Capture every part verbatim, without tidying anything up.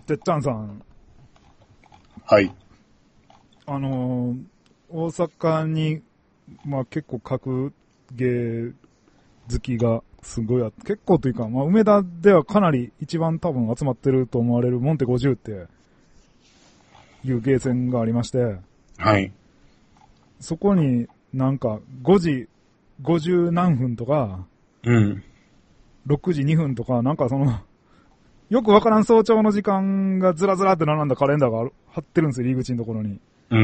てっちゃんさん。 はい。 あのー、大阪に、まあ結構格ゲー好きがすごいあって、結構というか、まあ梅田ではかなり一番多分集まってると思われるモンテごじゅうっていうゲーセンがありまして、 はい。 そこになんかごじごじゅう何分とか、 うん。 ろくじにふんとか、なんかその、よくわからん早朝の時間がずらずらって並んだカレンダーがある貼ってるんですよ、入り口のところに。 うん。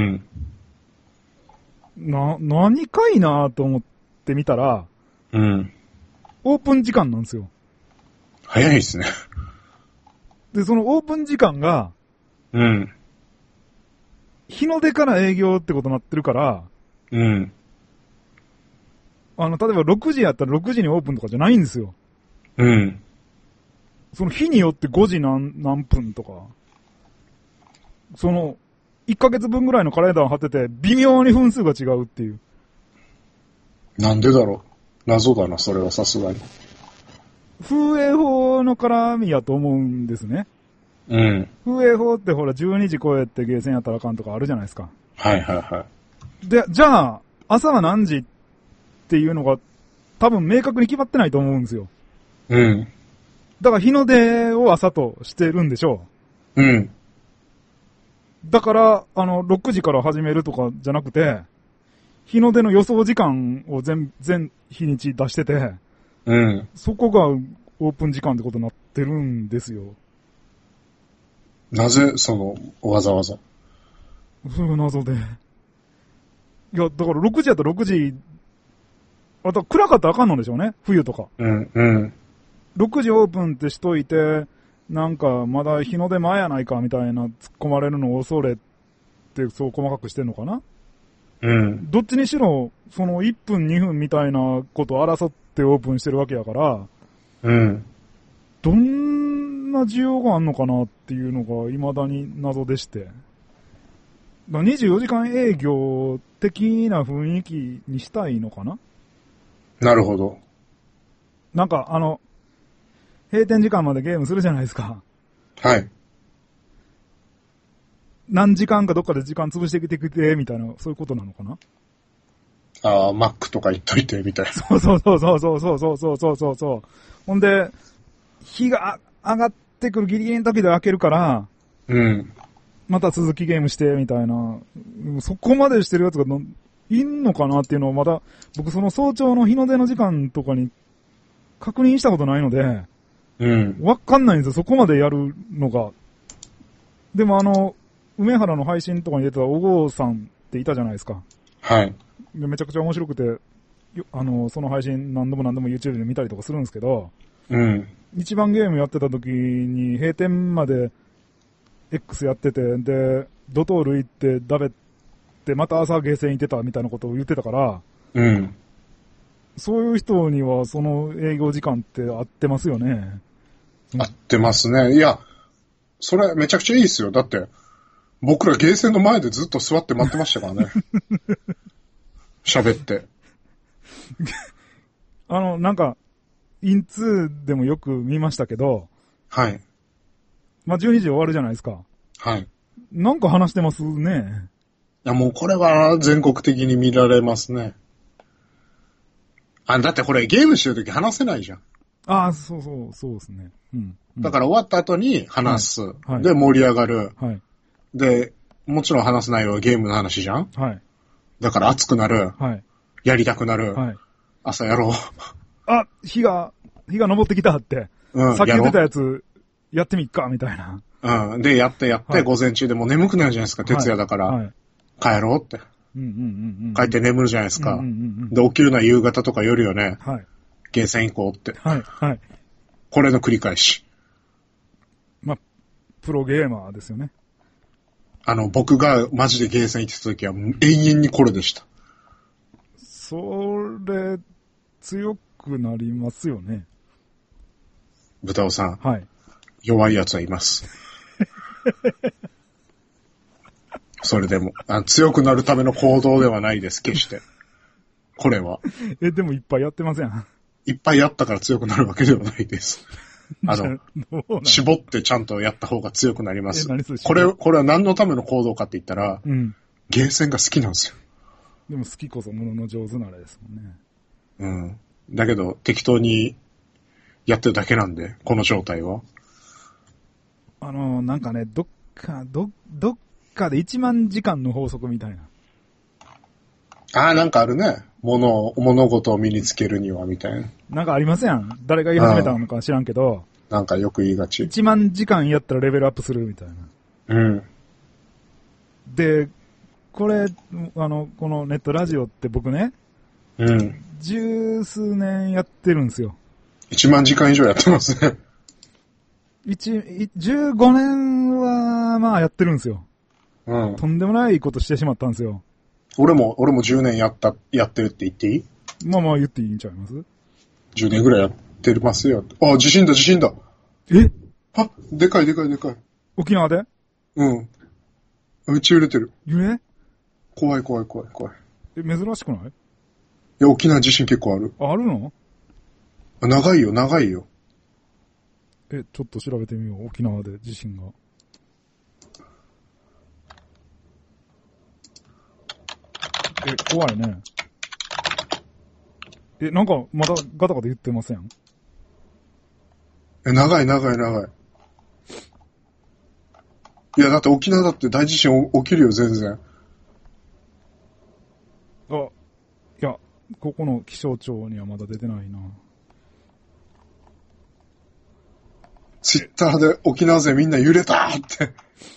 な、何かいなと思ってみたら、 うん。 オープン時間なんですよ。 早いですね。 で、そのオープン時間が、 うん。 日の出から営業ってことになってるから、 うん。 あの、例えばろくじやったらろくじにオープンとかじゃないんですよ。 うん。 その日によってごじ何、何分とか、その、いっかげつぶんぐらいのカレンダーを貼ってて、微妙に分数が違うっていう。 なんでだろう。謎だな、それはさすがに。 風営法の絡みやと思うんですね。 うん。 風営法ってほらじゅうにじ超えてゲーセンやったらあかんとかあるじゃないですか。 はいはいはで、じゃあ、朝は何時っていうのが多分明確に決まってないと思うんですよ。 い。うん。 だから日の出を朝としてるんでしょうん。 う。だから、あの、ろくじから始めるとかじゃなくて、日の出の予想時間を全、全日にち出してて、 うん。 そこがオープン時間ってことになってるんですよ。 なぜ、その、わざわざ。 それが謎で。いや、だからろくじやったらろくじ、あと暗かったらあかんのでしょうね。冬とか。 うん。うん。 ろくじオープンってしといて、なんかまだ日の出前やないかみたいな突っ込まれるのを恐れてそう細かくしてんのかな。 うん。 どっちにしろ、そのいっぷんにふんみたいなことを争ってオープンしてるわけやから、 うん。 どんな需要があんのかなっていうのが未だに謎でして。にじゅうよじかん営業的な雰囲気にしたいのかな。 なるほど。 なんかあの、閉店時間までゲームするじゃないですか。 はい。 何時間かどっかで時間潰してきてくれ、みたいな、そういうことなのかな。 ああ、マックとか言っといて、みたいな。 そうそうそうそうそうそうそうそうそうそう。ほんで、日が上がってくるギリギリの時で開けるから、 うん。 また続きゲームして、みたいな。そこまでしてるやつがのいんのかなっていうのをまだ、僕その早朝の日の出の時間とかに確認したことないので、 うん。 わかんないんですよ、そこまでやるのが。でもあの、梅原の配信とかに出てたお郷さんっていたじゃないですか。 はい。 でめちゃくちゃ面白くて、よあの、その配信何度も何度も YouTube で見たりとかするんですけど、 うん。 一番ゲームやってた時に閉店まで X やってて、で、ドトール行ってダベってまた朝ゲーセン行ってたみたいなことを言ってたから、 うん。 そういう人にはその営業時間って合ってますよね。 合ってますね。いや、それめちゃくちゃいいですよ。だって、僕らゲーセンの前でずっと座って待ってましたからね。喋って。 あの、なんか、インツーでもよく見ましたけど、 はい。 まあ、じゅうにじ終わるじゃないですか。 はい。いなんか話してますね。 や、もうこれは全国的に見られますね。あ、だってこれゲームしてるとき話せないじゃん。 ああ、そうそう、そうですね。うん。うん、 だから終わった後に話す。 はいはい、 で、盛り上がる。 はい。 で、もちろん話す内容はゲームの話じゃん。 はい。 だから熱くなる。 はい。 やりたくなる。 はい。 朝やろう。 あ、日が、日が昇ってきたって。うん。さっき言ってたやつ、やってみっか、みたいな。 うん。で、やってやって、はい、午前中でもう眠くなるじゃないですか、徹夜だから。はい。帰ろうって。 うんうんうんうん。 帰って眠るじゃないですか。 うんうんうんうん。 で、起きるのは夕方とか夜よね。 はい。 ゲーセン行こうって。 はい。はい。 これの繰り返し。 まあ、プロゲーマーですよね。 あの、僕がマジでゲーセン行ってた時は永遠にこれでした。 それ、強くなりますよね。 豚尾さん。 はい。 弱い奴はいます。それでもあ、強くなるための行動ではないです、決して。これは。 え、でもいっぱいやってません。 いっぱいやったから強くなるわけではないです。 あの、絞ってちゃんとやった方が強くなります。 え、何それこれ、これは何のための行動かって言ったら、 うん。 ゲーセンが好きなんですよ。 でも好きこそものの上手なあれですもんね。 うん。だけど、適当にやってるだけなんで、この状態は。 あの、なんかね、どっか、ど、どっかでいちまん時間の法則みたいな。 ああ、なんかあるね。物、物事を身につけるには、みたいな。 なんかありますやん。誰が言い始めたのか知らんけど、 なんかよく言いがち。 いちまん時間やったらレベルアップするみたいな。 うん。 で、これ、あの、このネットラジオって僕ね、 うん。 十数年やってるんですよ。 いちまん時間以上やってますね。 一、じゅうごねんは、まあやってるんですよ。 うん。 とんでもないことしてしまったんですよ。 俺も、俺もじゅうねんやった、やってるって言っていい？ まあまあ言っていいんちゃいます？ じゅう 年ぐらいやってますよ。あ、地震だ、地震だ。 え？ あ、でかいでかいでかい。 沖縄で？ うん。めっちゃ揺れてる。 揺れ？ 怖い怖い怖い怖い。 え、珍しくない？ いや、沖縄地震結構ある。 あるの？ 長いよ、長いよ。 え、ちょっと調べてみよう。沖縄で地震が。え、怖いね。え、なんか、まだガタガタ言ってません？ え、長い長い長い。いや、だって沖縄だって大地震起きるよ、全然。 あ、いや、ここの気象庁にはまだ出てないな。 ツイッターで沖縄勢みんな揺れたって。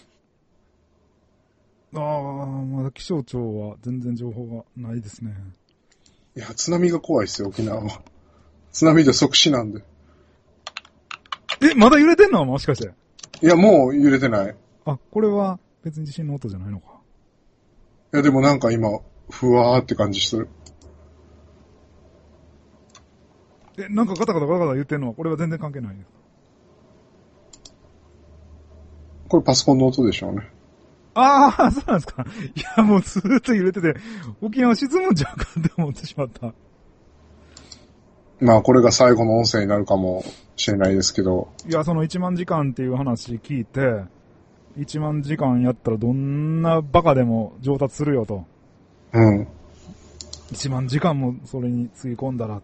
ああ、まだ気象庁は全然情報がないですね。 いや、津波が怖いっすよ、沖縄は。津波で即死なんで。 え、まだ揺れてんの？もしかして。 いや、もう揺れてない。 あ、これは別に地震の音じゃないのか。 いや、でもなんか今、ふわーって感じする。 え、なんかガタガタガタガタ言ってんのは、これは全然関係ないです。 これパソコンの音でしょうね。 ああ、そうなんですか。いや、もうずーっと揺れてて、沖縄沈むんちゃうかって思ってしまった。 まあ、これが最後の音声になるかもしれないですけど。 いや、そのいちまん時間っていう話聞いて、いちまん時間やったらどんなバカでも上達するよと。 うん。 いちまん時間もそれにつぎ込んだらって、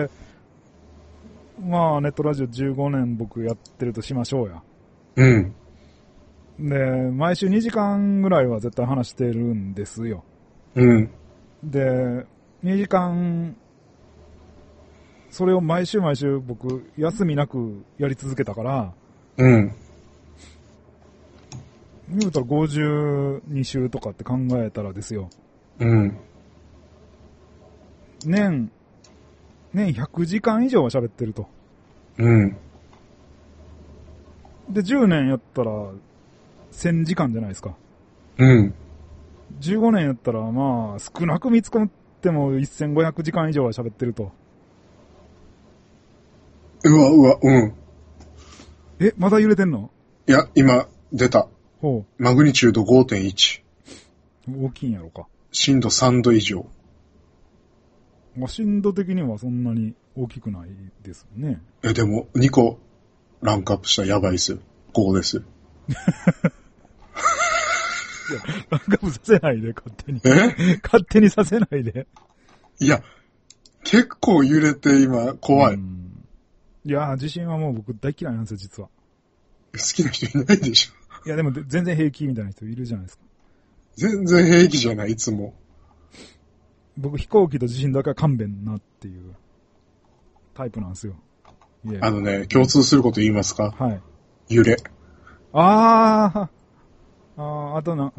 まあ、ネットラジオじゅうごねん僕やってるとしましょうや。 うん。 で、毎週にじかんぐらいは絶対話してるんですよ。 うん。 で、にじかん、それを毎週毎週僕、休みなくやり続けたから、 うん。 言うたらごじゅうに週とかって考えたらですよ。 うん。 年、年ひゃくじかん以上は喋ってると。 うん。 で、じゅうねんやったら、せんじかんじゃないですか。 うん。 じゅうごねんやったら、まあ、少なく見つかってもせんごひゃくじかん以上は喋ってると。 うわ、うわ、うん。 え、まだ揺れてんの？ いや、今、出た。 ほマグニチュード ごてんいち。 う。大きいんやろか。 震度さんど以上。 まあ、震度的にはそんなに大きくないですよね。 え、でも、にこランクアップしたらやばいっすよ。ここですよ。 いや、ランクアップさせないで、勝手に。 え勝手にさせないで。 いや、結構揺れて今、怖い。 いや、地震はもう僕大嫌いなんですよ、実は。 好きな人いないでしょ。 いや、でも全然平気みたいな人いるじゃないですか。 全然平気じゃない、いつも。 僕飛行機と地震だけは勘弁なっていうタイプなんですよ。いやあのね、共通すること言いますか？ はい。 揺れ。 あー、あー、あとな、うん、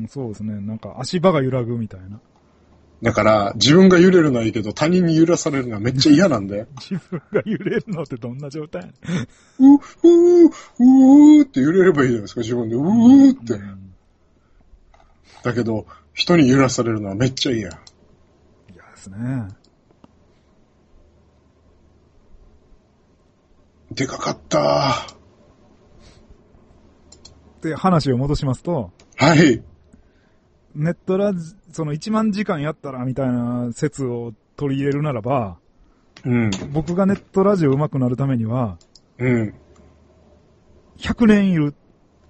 そうですね。なんか足場が揺らぐみたいな。 だから、自分が揺れるのはいいけど、他人に揺らされるのはめっちゃ嫌なんで。 自分が揺れるのってどんな状態？ う、うー、うーって揺れればいいじゃないですか、自分で。うーって。うん、だけど、人に揺らされるのはめっちゃ嫌。 嫌ですね。 でかかったー。で、話を戻しますと。 はい。 ネットラジ、そのいちまん時間やったらみたいな説を取り入れるならば、 うん。 僕がネットラジオ上手くなるためには、 うん。 ひゃくねんいる。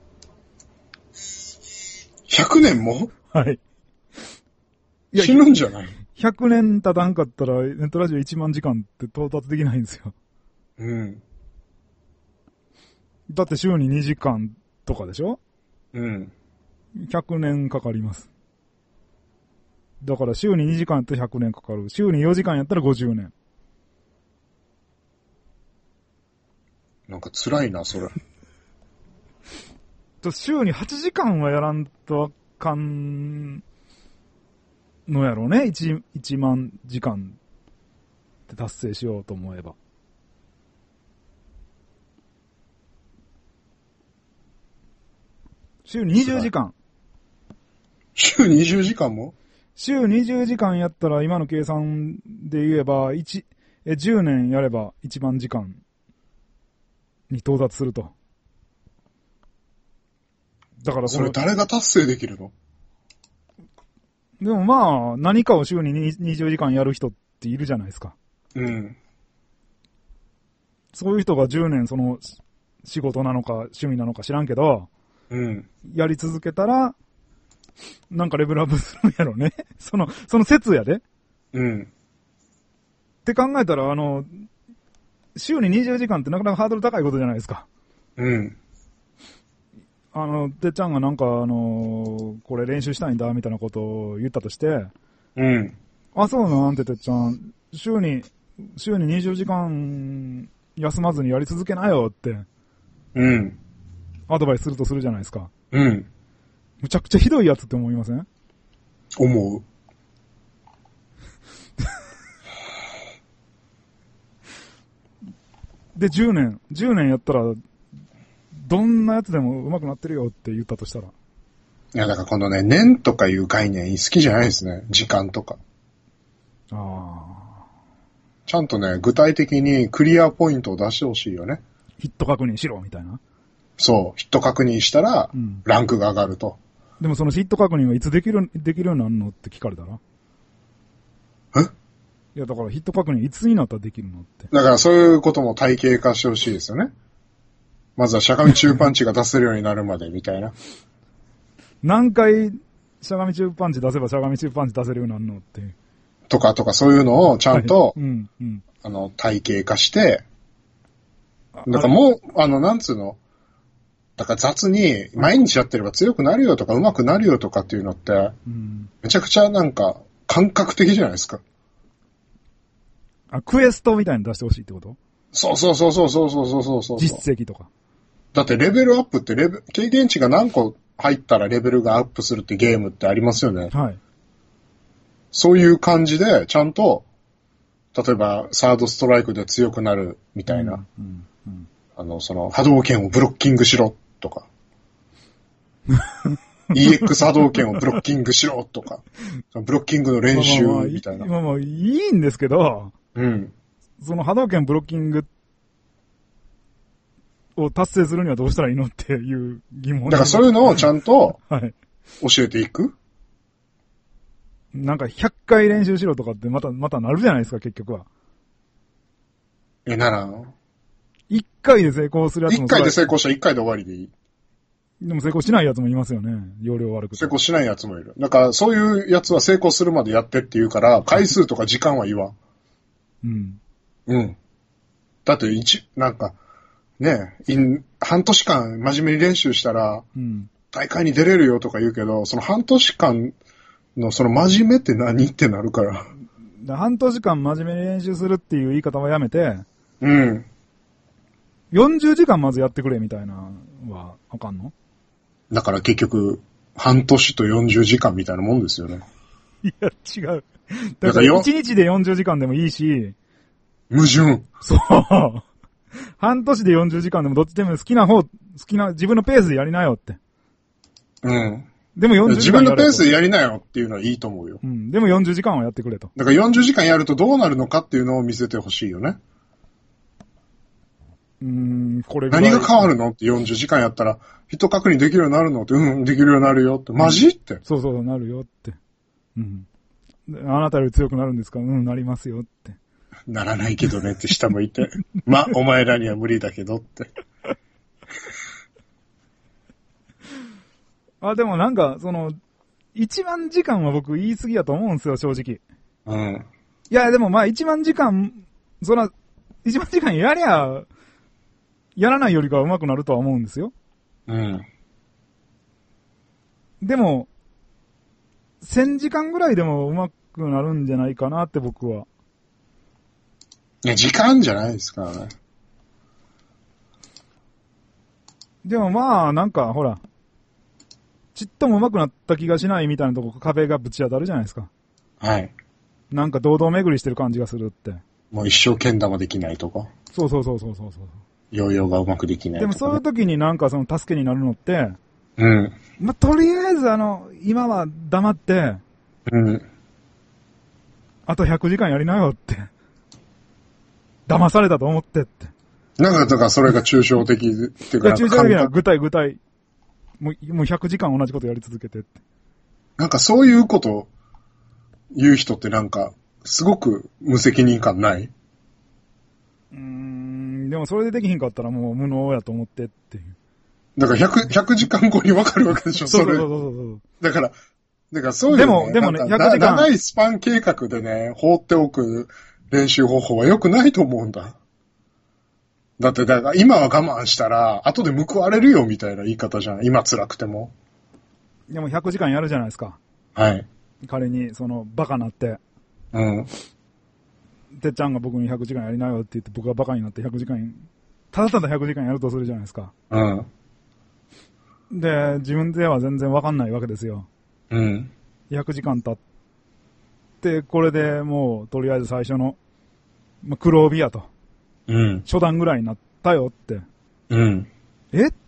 ひゃくねんも？ はい。 いや、死ぬんじゃない？ ひゃくねん経たんかったら、ネットラジオいちまんじかんって到達できないんですよ。 うん。 だって週ににじかんとかでしょ？ うん。 ひゃくねんかかります。だから週ににじかんやったらひゃくねんかかる。週によじかんやったらごじゅうねん。 なんか辛いな、それ。 と週にはちじかんはやらんとあかんのやろうね。1、いちまんじかんって達成しようと思えば。週にじゅうじかん。 週にじゅうじかんも？ 週にじゅうじかんやったら今の計算で言えば、いち、え、じゅうねんやればいちまんじかんに到達すると。だからそれ誰が達成できるの？ でもまあ、何かを週ににじゅうじかんやる人っているじゃないですか。 うん。 そういう人がじゅうねんその仕事なのか趣味なのか知らんけど、 うん。 やり続けたら、なんかレベルアップするんやろね。その、その説やで。 うん。 って考えたら、あの、週ににじゅうじかんってなかなかハードル高いことじゃないですか。 うん。 あの、てっちゃんがなんか、あの、これ練習したいんだ、みたいなことを言ったとして、 うん。 あ、そうなんててっちゃん、週に、週ににじゅうじかん休まずにやり続けなよって、 うん。 アドバイスするとするじゃないですか。 うん。 むちゃくちゃひどいやつって思いません？ 思う。 で、じゅうねん、じゅうねんやったら、どんなやつでも上手くなってるよって言ったとしたら。 いや、だからこのね、年とかいう概念好きじゃないですね。時間とか。 ああ。 ちゃんとね、具体的にクリアポイントを出してほしいよね。 ヒット確認しろ、みたいな。 そう。ヒット確認したら、 うん、 ランクが上がると。 でもそのヒット確認はいつできる、できるようになるのって聞かれたら？ え？ いや、だからヒット確認いつになったらできるのって。 だからそういうことも体系化してほしいですよね。まずはしゃがみ中パンチが出せるようになるまでみたいな。 何回しゃがみ中パンチ出せばしゃがみ中パンチ出せるようになるのって。 とかとかそういうのをちゃんと、 はい、うんうん、 あの、体系化して、だからもう、あの、なんつうの、だから雑に毎日やってれば強くなるよとか上手くなるよとかっていうのって、うん、めちゃくちゃなんか感覚的じゃないですか。 あ、クエストみたいに出してほしいってこと？ そうそうそうそうそうそうそうそう。 実績とか。 だってレベルアップってレベ経験値が何個入ったらレベルがアップするってゲームってありますよね。 はい。 そういう感じでちゃんと、例えばサードストライクで強くなるみたいな。うんうんうん、あの、その波動拳をブロッキングしろとか。イーエックス 波動拳をブロッキングしろとか。ブロッキングの練習みたいな。 まあまあ、いいんですけど、 うん。 その波動拳ブロッキングを達成するにはどうしたらいいのっていう疑問。 だからそういうのをちゃんとはい。 教えていく、 なんかひゃっかい練習しろとかってまた、またなるじゃないですか、結局は。 え、ならん。 いっかいで成功するやつも。 いっかいで成功したらいっかいで終わりでいい。 でも成功しないやつもいますよね。容量悪くて。 成功しないやつもいる。だからそういうやつは成功するまでやってって言うから、回数とか時間は言わん。 うん。 うん。だって一、なんか、ねえ、半年間真面目に練習したら、うん、大会に出れるよとか言うけど、その半年間のその真面目って何ってなるから。 だ半年間真面目に練習するっていう言い方はやめて、 うん。 よんじゅうじかんまずやってくれみたいなのはあかんの？ だから結局、半年とよんじゅうじかんみたいなもんですよね。 いや、違う。だからいちにちでよんじゅうじかんでもいいし、 矛盾。 そう。半年でよんじゅうじかんでもどっちでも好きな方、好きな、自分のペースでやりなよって。 うん。 でもよんじゅうじかん自分のペースでやりなよっていうのはいいと思うよ。 うん。でもよんじゅうじかんはやってくれと。 だからよんじゅうじかんやるとどうなるのかっていうのを見せてほしいよね。 うーん、これぐらい。 何が変わるのってよんじゅうじかんやったら、人確認できるようになるのって、うん、できるようになるよって。マジって。 そうそう、なるよって。うん。あなたより強くなるんですか？うん、なりますよって。 ならないけどねって下向いて。ま、お前らには無理だけどって。 あ、でもなんか、その、いちまんじかんは僕言い過ぎやと思うんですよ、正直。 うん。 いや、でもまあいちまんじかん、そら、いちまんじかんやりゃ、やらないよりかは上手くなるとは思うんですよ。 うん。 でも、せんじかんぐらいでも上手くなるんじゃないかなって僕は。 いや、時間じゃないですからね。 でもまあ、なんか、ほら、ちっとも上手くなった気がしないみたいなとこ壁がぶち当たるじゃないですか。 はい。 なんか堂々巡りしてる感じがするって。 もう一生剣玉できないとか。 そうそうそうそうそうそう。 ヨーヨーがうまくできないとか、ね。 でもそういう時になんかその助けになるのって、 うん。 まあ、とりあえずあの、今は黙って、 うん。 あとひゃくじかんやりなよって。騙されたと思ってって。 なんか、だからそれが抽象的っていうか。 抽象的な具体具体。もう、もうひゃくじかん同じことやり続けてって。 なんかそういうこと言う人ってなんか、すごく無責任感ない？ うーん、でもそれでできひんかったらもう無能やと思ってっていう。 だからひゃく、ひゃくじかんごに分かるわけでしょ、それ。そうそうそうそう。 だから、だからそういう、 ね、でも、でもね、ひゃくじかん。 長いスパン計画でね、放っておく練習方法は良くないと思うんだ。だって、だから今は我慢したら、後で報われるよみたいな言い方じゃん。今辛くても。 でもひゃくじかんやるじゃないですか。 はい。 仮に、その、バカなって。 うん。 てっちゃんが僕にひゃくじかんやりなよって言って僕がバカになってひゃくじかん、ただただひゃくじかんやるとするじゃないですか。 うん。 で、自分では全然わかんないわけですよ。 うん。 ひゃくじかん経って、これでもう、とりあえず最初の、まあ、黒帯やと。 うん。 初段ぐらいになったよって。 うん。 えって。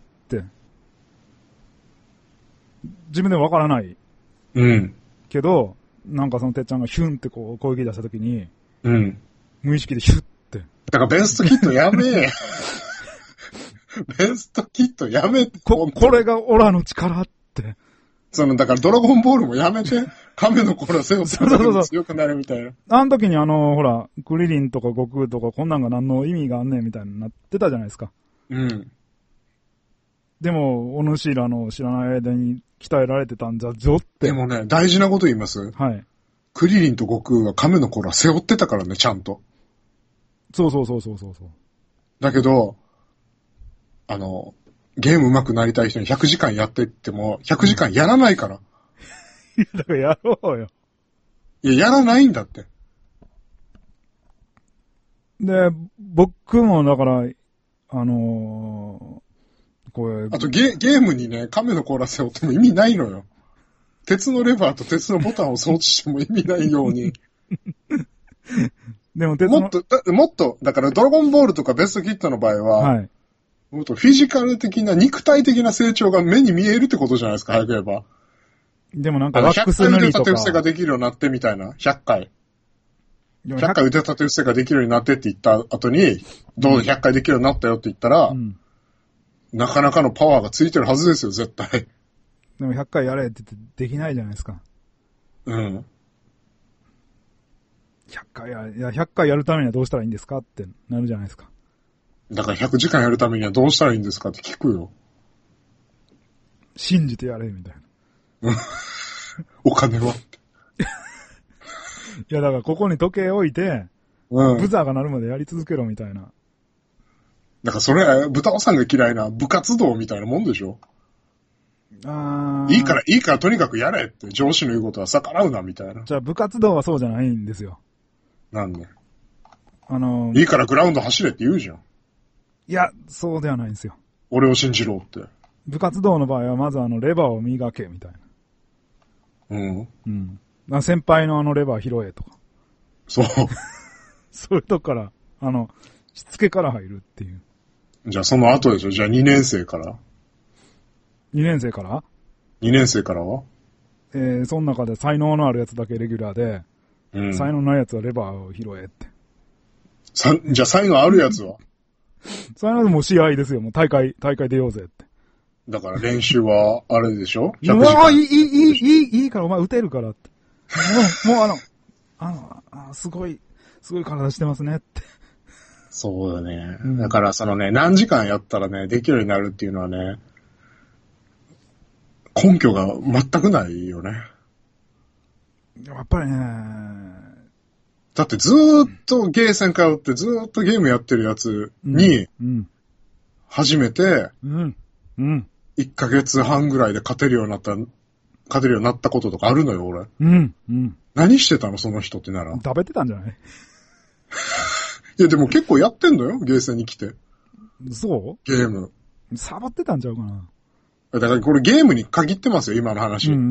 自分でもわからない。 うん。 けど、なんかそのてっちゃんがヒュンってこう攻撃出したときに、 うん。 無意識でヒュッって。 だからベストキットやめえ。ベストキットやめて。 こ、これがオラの力って。 その、だからドラゴンボールもやめて。亀の甲羅背負ってると強くなるみたいな。 あの時にあの、ほら、クリリンとか悟空とかこんなんが何の意味があんねんみたいになってたじゃないですか。 うん。 でも、お主らの知らない間に鍛えられてたんじゃぞって。 でもね、大事なこと言います。 はい。 クリリンと悟空は亀の甲羅背負ってたからね、ちゃんと。 そうそうそうそうそうそう。 だけど、あの、ゲーム上手くなりたい人にひゃくじかんやってっても、ひゃくじかんやらないから。 だからやろうよ。 いや、やらないんだって。 で、僕もだから、あのー、これ。 あとゲ、ゲームにね、亀の甲羅背負っても意味ないのよ。鉄のレバーと鉄のボタンを装置しても意味ないように。 でも鉄のもっと、だもっと、だからドラゴンボールとかベストキットの場合は、はい、もっとフィジカル的な、肉体的な成長が目に見えるってことじゃないですか、早く言えば。 でもなんかワックス塗りとか。 ひゃっかい腕立て伏せができるようになってみたいな。ひゃっかい。ひゃっかい腕立て伏せができるようになってって言った後に、どうひゃっかいできるようになったよって言ったら、うん、なかなかのパワーがついてるはずですよ、絶対。 でもひゃっかいやれって言ってできないじゃないですか。 うん。 ひゃっかいや、いや、ひゃっかいやるためにはどうしたらいいんですかってなるじゃないですか。 だからひゃくじかんやるためにはどうしたらいいんですかって聞くよ。 信じてやれ、みたいな。 お金はって。 いや、だからここに時計置いて、うん、ブザーが鳴るまでやり続けろみたいな。 だからそれ、豚尾さんが嫌いな部活動みたいなもんでしょ。 あいいから、いいからとにかくやれって上司の言うことは逆らうなみたいな。 じゃあ部活動はそうじゃないんですよ。 なんで？ あのー、 いいからグラウンド走れって言うじゃん。 いや、そうではないんですよ。 俺を信じろって。 部活動の場合はまずあのレバーを磨けみたいな。 うん。 うん。先輩のあのレバー拾えとか。 そう。 そういうとこから、あの、しつけから入るっていう。 じゃあその後でしょ。じゃあにねん生から。 にねん生から ? に 年生からはえー、その中で才能のあるやつだけレギュラーで、うん、才能ないやつはレバーを拾えって。 さ、じゃあ才能あるやつは才能でも試合ですよ。もう大会、大会出ようぜって。 だから練習は、あれでしょ ?ひゃく 時間。いい、いい、いい、いいからお前打てるからって。もう、もうあの、あの、あすごい、 すごい体してますねって。 そうだね、 うん。 だからそのね、何時間やったらね、できるようになるっていうのはね、根拠が全くないよね。 やっぱりね、 だってずーっとゲーセン通ってずーっとゲームやってるやつに、初めて、いっかげつはんぐらいで勝てるようになった、勝てるようになったこととかあるのよ、俺。 うんうん、 何してたの、その人ってなら。 食べてたんじゃない？ いや、でも結構やってんのよ、ゲーセンに来て。 そう？ ゲーム。 サボってたんちゃうかな。 だからこれゲームに限ってますよ、今の話。うんうんうん、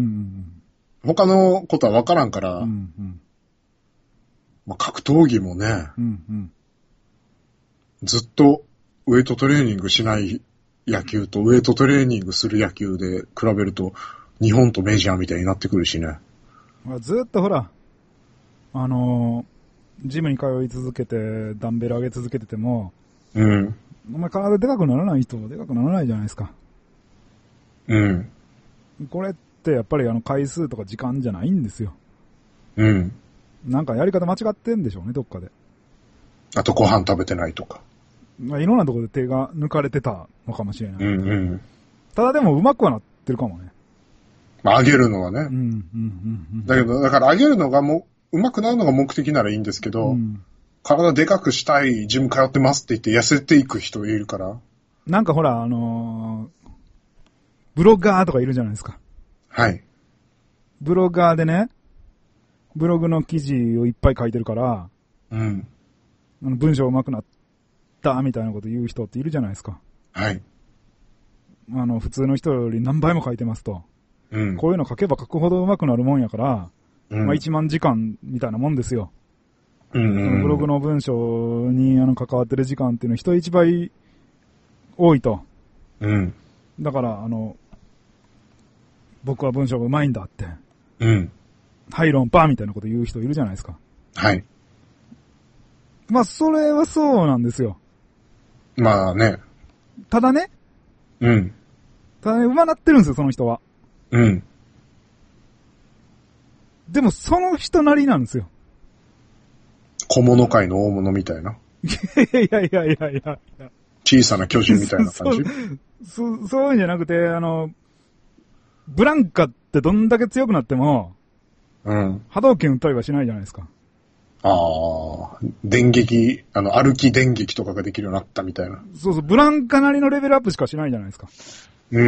他のことは分からんから、うんうんまあ、格闘技もね、うんうん、ずっとウェイトトレーニングしない野球とウェイトトレーニングする野球で比べると日本とメジャーみたいになってくるしね。 ずっとほら、あのー、ジムに通い続けてダンベル上げ続けてても、うん。お前体でかくならない人はでかくならないじゃないですか。うん。これってやっぱりあの回数とか時間じゃないんですよ。うん。なんかやり方間違ってんでしょうね、どっかで。 あとご飯食べてないとか。 まあ、いろんなところで手が抜かれてたのかもしれない。うんうん。ただでも上手くはなってるかもね。 まあ上げるのはね。うんうんうんうん。だけど、だから上げるのがもう、上手くなるのが目的ならいいんですけど、うん、体でかくしたい、ジム通ってますって言って痩せていく人いるから。 なんかほら、あのー、ブロガーとかいるじゃないですか。はい。ブロガーでね、ブログの記事をいっぱい書いてるから、うん。あの文章上手くなったみたいなこと言う人っているじゃないですか。はい。あの、普通の人より何倍も書いてますと。うん。こういうの書けば書くほど上手くなるもんやから、うん、まあいちまんじかんみたいなもんですよ。うんうんうん、そのブログの文章にあの関わってる時間っていうのは人一倍多いと。うん。だから、あの、僕は文章が上手いんだって。うん。はい論破みたいなこと言う人いるじゃないですか。はい。まあ、それはそうなんですよ。 まあね。 ただね。うん。ただね、上手なってるんですよ、その人は。うん。でも、その人なりなんですよ。 小物界の大物みたいな。 いやいやいやいやいや。 小さな巨人みたいな感じそそそういうんじゃなくて、あの、ブランカってどんだけ強くなっても、うん。波動拳打ったりはしないじゃないですか。 ああ、電撃、あの、歩き電撃とかができるようになったみたいな。 そうそう、ブランカなりのレベルアップしかしないじゃないですか。うん。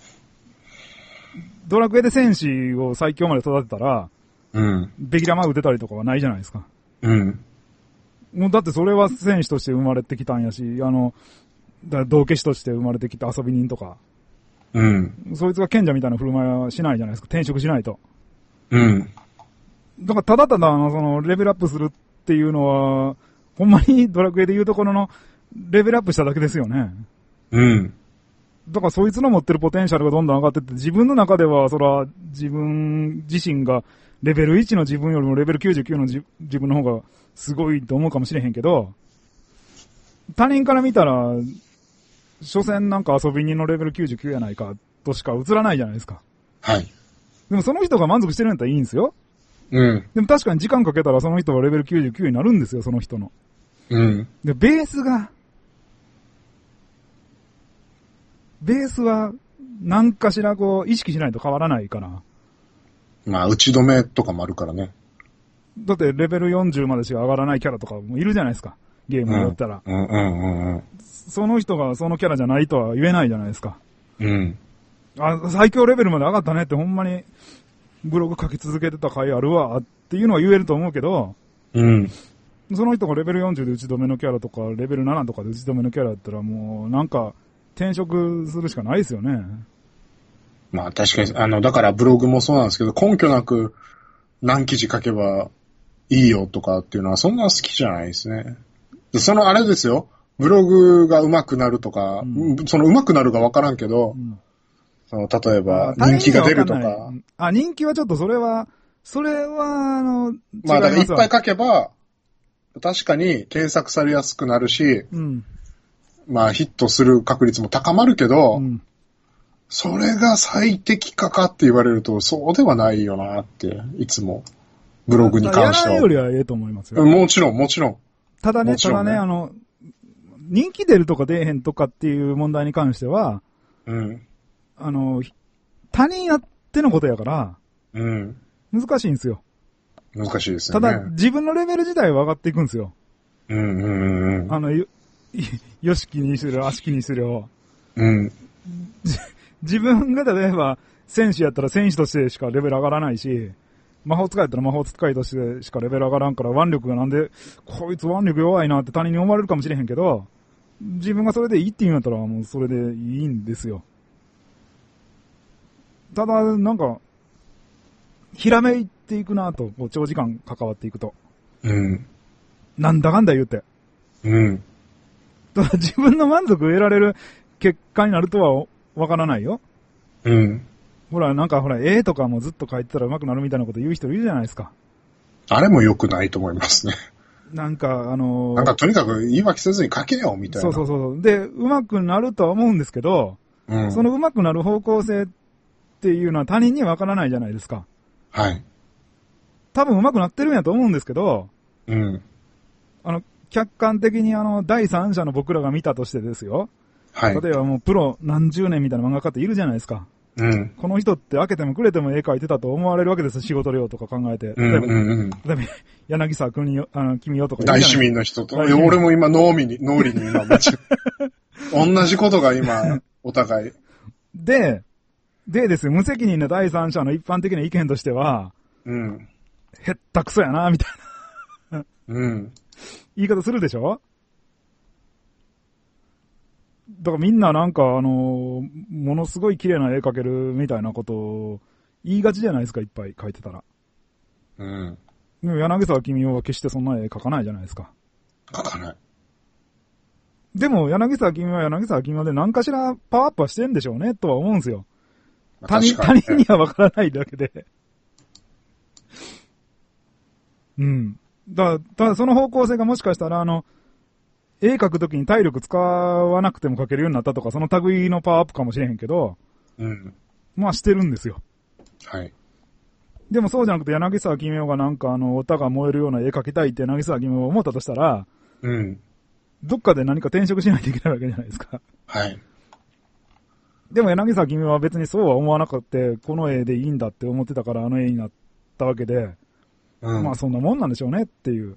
ドラクエで戦士を最強まで育てたら、うん。ベキラマ打てたりとかはないじゃないですか。うん。もうだってそれは戦士として生まれてきたんやし、あの、だ道化師として生まれてきた遊び人とか。うん。そいつが賢者みたいな振る舞いはしないじゃないですか。転職しないと。うん。だからただただあの、その、レベルアップするっていうのは、ほんまにドラクエで言うところの、レベルアップしただけですよね。うん。だからそいつの持ってるポテンシャルがどんどん上がってって、自分の中では、そら、自分自身が、レベルいちの自分よりもレベルきゅうじゅうきゅうの自分の方がすごいと思うかもしれへんけど、他人から見たら、所詮なんか遊び人のレベルきゅうじゅうきゅうやないか、としか映らないじゃないですか。はい。でもその人が満足してるんだったらいいんですよ。うん。でも確かに時間かけたらその人はレベルきゅうじゅうきゅうになるんですよ、その人の。うん。で、ベースが、ベースは、何かしらこう、意識しないと変わらないから。 まあ、打ち止めとかもあるからね。 だってレベルよんじゅうまでしか上がらないキャラとかもいるじゃないですか。ゲームによったら。うん、うん、うん、うん。その人がそのキャラじゃないとは言えないじゃないですか。うん。あ、最強レベルまで上がったねってほんまに、ブログ書き続けてた回あるわっていうのは言えると思うけど、うん。その人がレベルよんじゅうで打ち止めのキャラとか、レベルななとかで打ち止めのキャラだったらもう、なんか、転職するしかないですよね。 まあ確かに、あの、だからブログもそうなんですけど、根拠なく何記事書けばいいよとかっていうのはそんな好きじゃないですね。でそのあれですよ、ブログが上手くなるとか、うん、その上手くなるがわからんけど、うん、その例えば人気が出るとか。 あ、人気はちょっとそれは、それは、あの、 まあだからいっぱい書けば、確かに検索されやすくなるし、うん、まあヒットする確率も高まるけど、うん、それが最適化かって言われるとそうではないよなっていつもブログに関しては。 やらないよりはええと思いますよ。 もちろん、もちろん。 ただね、 ただね、あの、人気出るとか出えへんとかっていう問題に関しては、 うん。 あの、他人やってのことやから、 うん。 難しいんですよ。 難しいですよね。 ただ、自分のレベル自体は上がっていくんですよ。 うんうんうんうん。 あの、よ、よしきにしろ、あしきにしろ。 うん。 自分が例えば、戦士やったら戦士としてしかレベル上がらないし、魔法使いやったら魔法使いとしてしかレベル上がらんから、腕力がなんで、こいつ腕力弱いなって他人に思われるかもしれへんけど、自分がそれでいいって言うんやったらもうそれでいいんですよ。ただ、なんか、ひらめいていくなと、こう長時間関わっていくと。 うん。 なんだかんだ言うて。 うん。 ただ自分の満足を得られる結果になるとはわからないよ。 うん。 ほら、なんかほら、絵とかもずっと描いてたら上手くなるみたいなこと言う人いるじゃないですか。 あれも良くないと思いますね。 なんか、あのー、 なんかとにかく言い訳せずに書けよ、みたいな。 そうそうそう。で、上手くなるとは思うんですけど、うん、その上手くなる方向性っていうのは他人にはわからないじゃないですか。 はい。 多分上手くなってるんやと思うんですけど、 うん。 あの、客観的にあの、第三者の僕らが見たとしてですよ。はい。例えばもうプロ何十年みたいな漫画家っているじゃないですか。うん。この人って開けてもくれても絵描いてたと思われるわけです。仕事量とか考えて。例えば、うんうんうん、例えば柳沢君よ、あの、君よとか大市民の人と。俺も今脳裏に、脳裏に今めっちゃ、同じことが今、お互い。 で、でですよ、無責任な第三者の一般的な意見としては、 うん。 へったくそやな、みたいな。 うん。 言い方するでしょ？だからみんななんかあの、ものすごい綺麗な絵描けるみたいなことを言いがちじゃないですか、いっぱい描いてたら。 うん。 でも柳沢君夫は決してそんな絵描かないじゃないですか。 描かない。 でも柳沢君夫は柳沢君夫で何かしらパワーアップはしてんでしょうね、とは思うんですよ。他人、他人にはわからないだけで。うん。だから、その方向性がもしかしたらあの、絵描くときに体力使わなくても描けるようになったとか、その類のパワーアップかもしれへんけど、 うん。 まあしてるんですよ。 はい。 でもそうじゃなくて柳沢君夫がなんかあの、おたが燃えるような絵描きたいって柳沢君夫が思ったとしたら、 うん。 どっかで何か転職しないといけないわけじゃないですか。 はい。 でも柳沢君夫は別にそうは思わなくて、この絵でいいんだって思ってたからあの絵になったわけで、うん、まあそんなもんなんでしょうねっていう。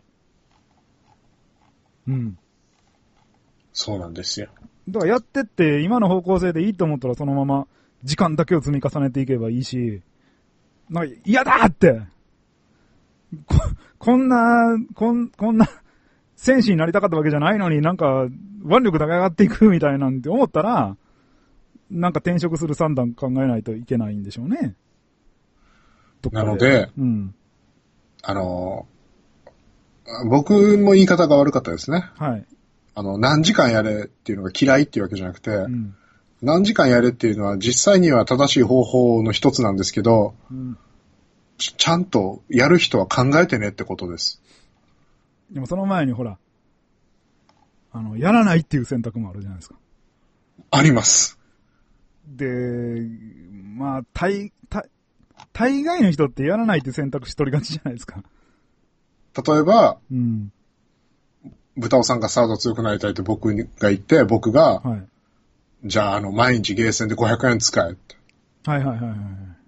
うん。 そうなんですよ。 だからやってって今の方向性でいいと思ったらそのまま時間だけを積み重ねていけばいいし、なんか嫌だってこ、こんな、こん、こんな戦士になりたかったわけじゃないのになんか腕力だけ上がっていくみたいなんて思ったら、なんか転職する算段考えないといけないんでしょうね。 なので、 うん、 あの、僕も言い方が悪かったですね。 はい。 あの、何時間やれっていうのが嫌いっていうわけじゃなくて、うん、何時間やれっていうのは実際には正しい方法の一つなんですけど、うん、ち, ちゃんとやる人は考えてねってことです。 でもその前にほら、あの、やらないっていう選択もあるじゃないですか。 あります。 で、まあ、大、大、大概の人ってやらないって選択し取りがちじゃないですか。 例えば、 うん。 豚尾さんがサード強くなりたいって僕が言って、僕が、はい、じゃあ、あの、毎日ゲーセンでごひゃくえん使えって。 はいはいはいはい。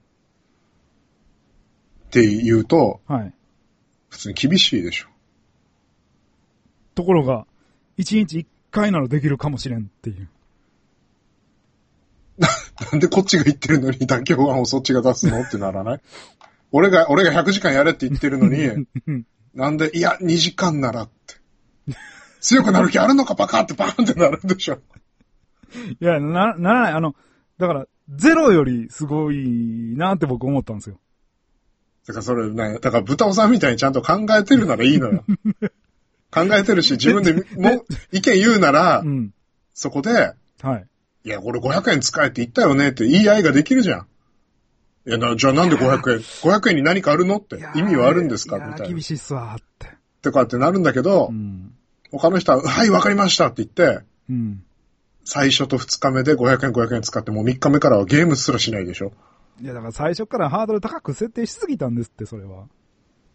って言うと、 はい。 普通に厳しいでしょ。 ところが、一日一回ならできるかもしれんっていう。 なんでこっちが言ってるのに妥協案をそっちが出すのってならない俺が、俺がひゃくじかんやれって言ってるのに、なんで、いや、にじかんならって。強くなる気あるのかバカってバーンってなるでしょ。 いや、な、ならない。あの、だから、ゼロよりすごいなって僕思ったんですよ。 だからそれね、だから豚尾さんみたいにちゃんと考えてるならいいのよ。考えてるし、自分でも意見言うなら、うん、そこで、はい。いや、俺ごひゃくえん使えって言ったよねって言い合いができるじゃん。いや、なじゃあなんでごひゃくえん ?ごひゃくえんに何かあるのって意味はあるんですかみたいな。 厳しいっすわって。 ってかってなるんだけど、うん、他の人は、はい、わかりましたって言って、うん、最初と二日目でごひゃくえんごひゃくえん使ってもう三日目からはゲームすらしないでしょ。 いや、だから最初からハードル高く設定しすぎたんですって、それは。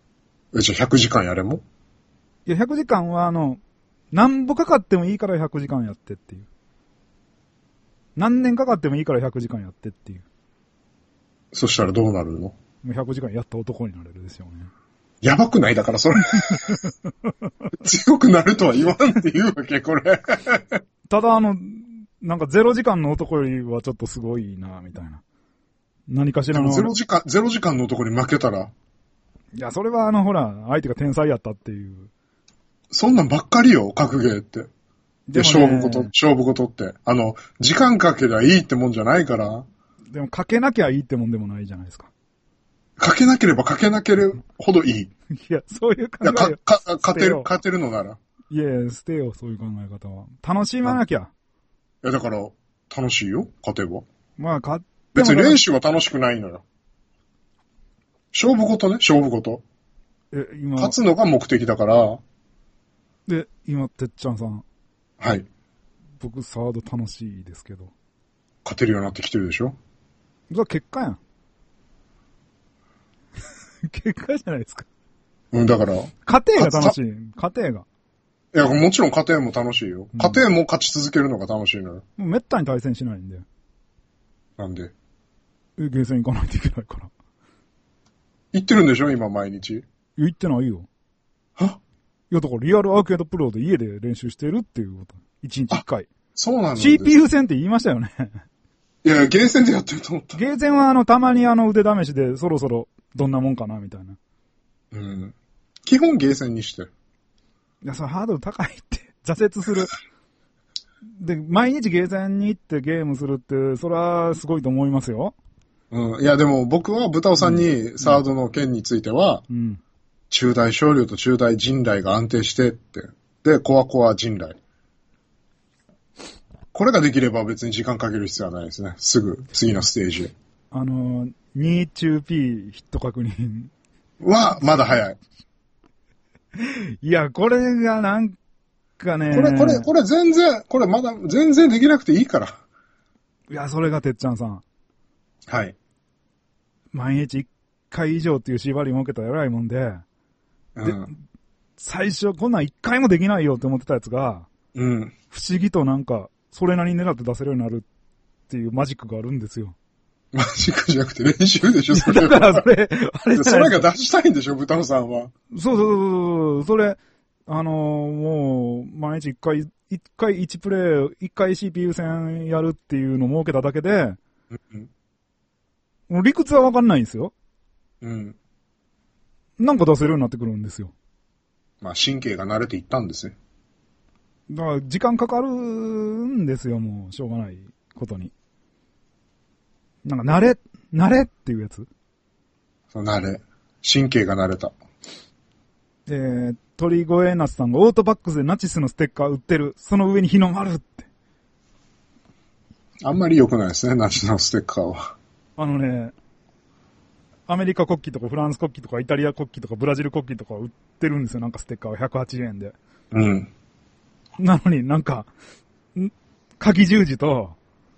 え、じゃあひゃくじかんやれも？ いや、ひゃくじかんはあの、何ぼかかってもいいからひゃくじかんやってっていう。何年かかってもいいからひゃくじかんやってっていう。 そしたらどうなるの？ もうひゃくじかんやった男になれるですよね。 やばくない？だからそれ。強くなるとは言わんって言うわけ、これ。 ただあの、なんかゼロじかんの男よりはちょっとすごいな、みたいな。何かしらの。 ゼロじかん、ゼロじかんの男に負けたら。 いや、それはあの、ほら、相手が天才やったっていう。 そんなんばっかりよ、格ゲーって。で、勝負事、勝負事って。あの、時間かけりゃいいってもんじゃないから。 でもかけなきゃいいってもんでもないじゃないですか。 かけなければかけなければほどいい。 いや、そういう考え。 いや、か、か、勝てる、勝てるのなら。 いや、捨てよ、そういう考え方は。楽しまなきゃ。いや、だから、楽しいよ、勝てば。 まあ、勝って別に練習は楽しくないのよ。勝負事ね、勝負事。 え、今。 勝つのが目的だから。 で、今、てっちゃんさん。 はい。 僕、サード楽しいですけど。 勝てるようになってきてるでしょ？ それは結果やん。結果じゃないですか。 うん、だから。 家庭が楽しい。家庭が。 いや、もちろん家庭も楽しいよ。うん、家庭も勝ち続けるのが楽しいのよ。 もうめったに対戦しないんで。 なんで？ え、ゲーセン行かないといけないから。 行ってるんでしょ今毎日。 いや、行ってないよ。 はいや、だからリアルアーケードプロで家で練習してるっていうこと。一日一回。 そうなんだ。 シーピーユー 戦って言いましたよね。 いや、ゲーセンでやってると思った。 ゲーセンはあの、たまにあの腕試しでそろそろどんなもんかな、みたいな。 うん。基本ゲーセンにして。 いや、それハードル高いって。挫折する。で、毎日ゲーセンに行ってゲームするって、それはすごいと思いますよ。 うん。いや、でも僕は豚尾さんにサードの件については、うん。中大昇竜と中大陣雷が安定してって。で、コアコア陣雷。これができれば別に時間かける必要はないですね。すぐ、次のステージへ。 あの、に中 P ヒット確認。 は、まだ早い。 いや、これがなんかね。 これ、これ、これ全然、これまだ全然できなくていいから。 いや、それがてっちゃんさん。 はい。 毎日いっかい以上っていう縛り設けたら偉いもんで。で、うん、最初こんなんいっかいもできないよって思ってたやつが、 うん。 不思議となんか、それなりに狙って出せるようになるっていうマジックがあるんですよ。 マジックじゃなくて練習でしょ、それは。 だからそれ、あれそれが出したいんでしょ、豚尾さんは。 そうそうそう、それ、あのー、もう、毎日一回、一回一プレイ、一回 シーピーユー 戦やるっていうのを設けただけで、うん、もう理屈はわかんないんですよ。 うん。 なんか出せるようになってくるんですよ。 まあ、神経が慣れていったんですね。 だから、時間かかるんですよ、もう、しょうがないことに。なんか、慣れ、慣れっていうやつ？ そう、慣れ。神経が慣れた。 えー、鳥越夏さんがオートバックスでナチスのステッカー売ってる。その上に日の丸って。 あんまり良くないですね、ナチスのステッカーは。 あのね、アメリカ国旗とかフランス国旗とかイタリア国旗とかブラジル国旗とか売ってるんですよ、なんかステッカーはひゃくはちじゅうえんで。 うん。 なのになんか、鍵十字と、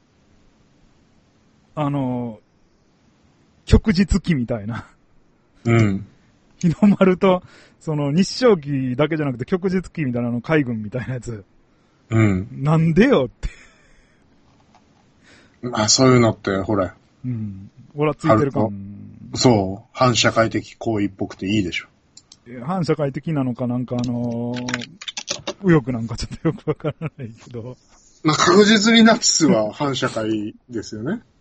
あの、旭日旗みたいな。 うん。 日の丸と、その日照旗だけじゃなくて旭日旗みたいなの海軍みたいなやつ。 うん。 なんでよって。 まあそういうのって、ほら。 うん。ほらついてるかも。 そう。反社会的行為っぽくていいでしょ。 反社会的なのかなんかあのー、右翼なんかちょっとよくわからないけど。 まあ確実にナチスは反社会ですよね。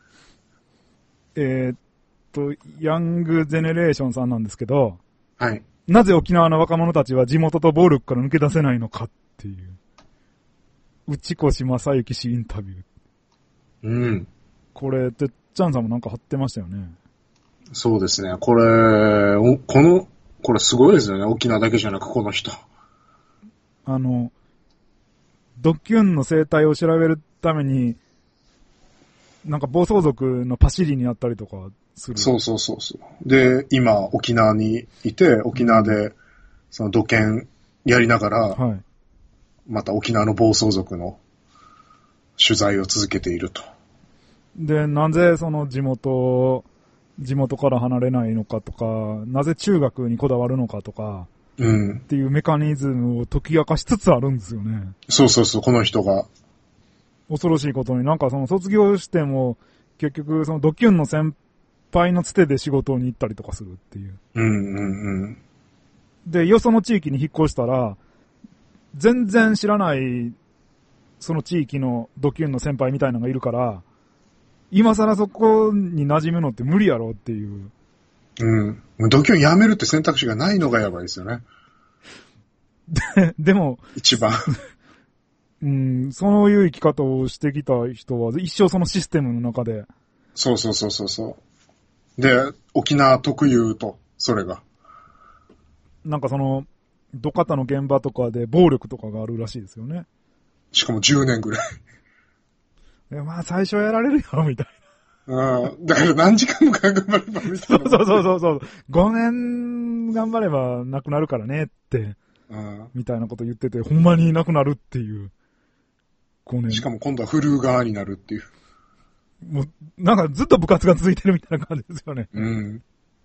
えーっと、ヤングゼネレーションさんなんですけど、 はい。 なぜ沖縄の若者たちは地元と暴力から抜け出せないのかっていう。内越正幸氏インタビュー。 うん。 これ、てっちゃんさんもなんか貼ってましたよね。 そうですね。これ、おこの、これすごいですよね。沖縄だけじゃなくこの人。 あの、ドキュンの生態を調べるために、なんか暴走族のパシリになったりとかする。 そうそうそうそう。で、今沖縄にいて、沖縄でその土建やりながら、はい、また沖縄の暴走族の取材を続けていると。 で、なぜその地元地元から離れないのかとか、なぜ中学にこだわるのかとか、 うん。 っていうメカニズムを解き明かしつつあるんですよね。 そうそうそう、この人が。 恐ろしいことになんかその卒業しても、結局そのドキュンの先輩のつてで仕事に行ったりとかするっていう。 うんうんうん。 で、よその地域に引っ越したら、全然知らない、その地域のドキュンの先輩みたいなのがいるから、今更そこに馴染むのって無理やろっていう。 うん。ドキュンやめるって選択肢がないのがやばいですよね。 で、でも、 一番。 うん、そういう生き方をしてきた人は一生そのシステムの中で。 そうそうそうそうそう。で、沖縄特有と、それが。 なんかその、土方の現場とかで暴力とかがあるらしいですよね。 しかもじゅうねんぐらい。 でまあ最初はやられるよ、みたいな。うん。だから何時間も頑張れば、みたいな。 そうそうそうそう。ごねん頑張ればなくなるからねって、 うん、 みたいなこと言ってて、ほんまになくなるっていう。ごねん。 しかも今度はフル側になるっていう。 もう、なんかずっと部活が続いてるみたいな感じですよね。 うん。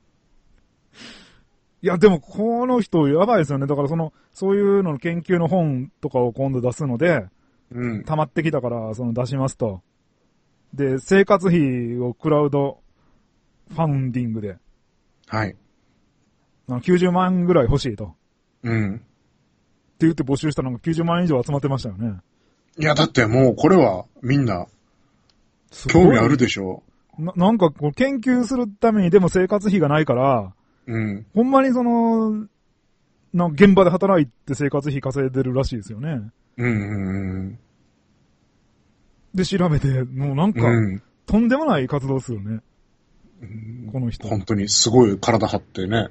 いや、でも、この人、やばいですよね。だから、その、そういうのの研究の本とかを今度出すので、 うん。 溜まってきたから、その出しますと。で、生活費をクラウドファウンディングで、 はい。 きゅうじゅうまんぐらい欲しいと。 うん。 って言って募集したのがきゅうじゅうまん以上集まってましたよね。 いや、だってもう、これは、みんな、興味あるでしょ。 な、なんか、こう、研究するためにでも生活費がないから、 うん。 ほんまにその、な、現場で働いて生活費稼いでるらしいですよね。 うんうんうん。 で、調べて、もうなんか、 うん、 とんでもない活動するね。 うん、 この人。 本当にすごい体張ってね。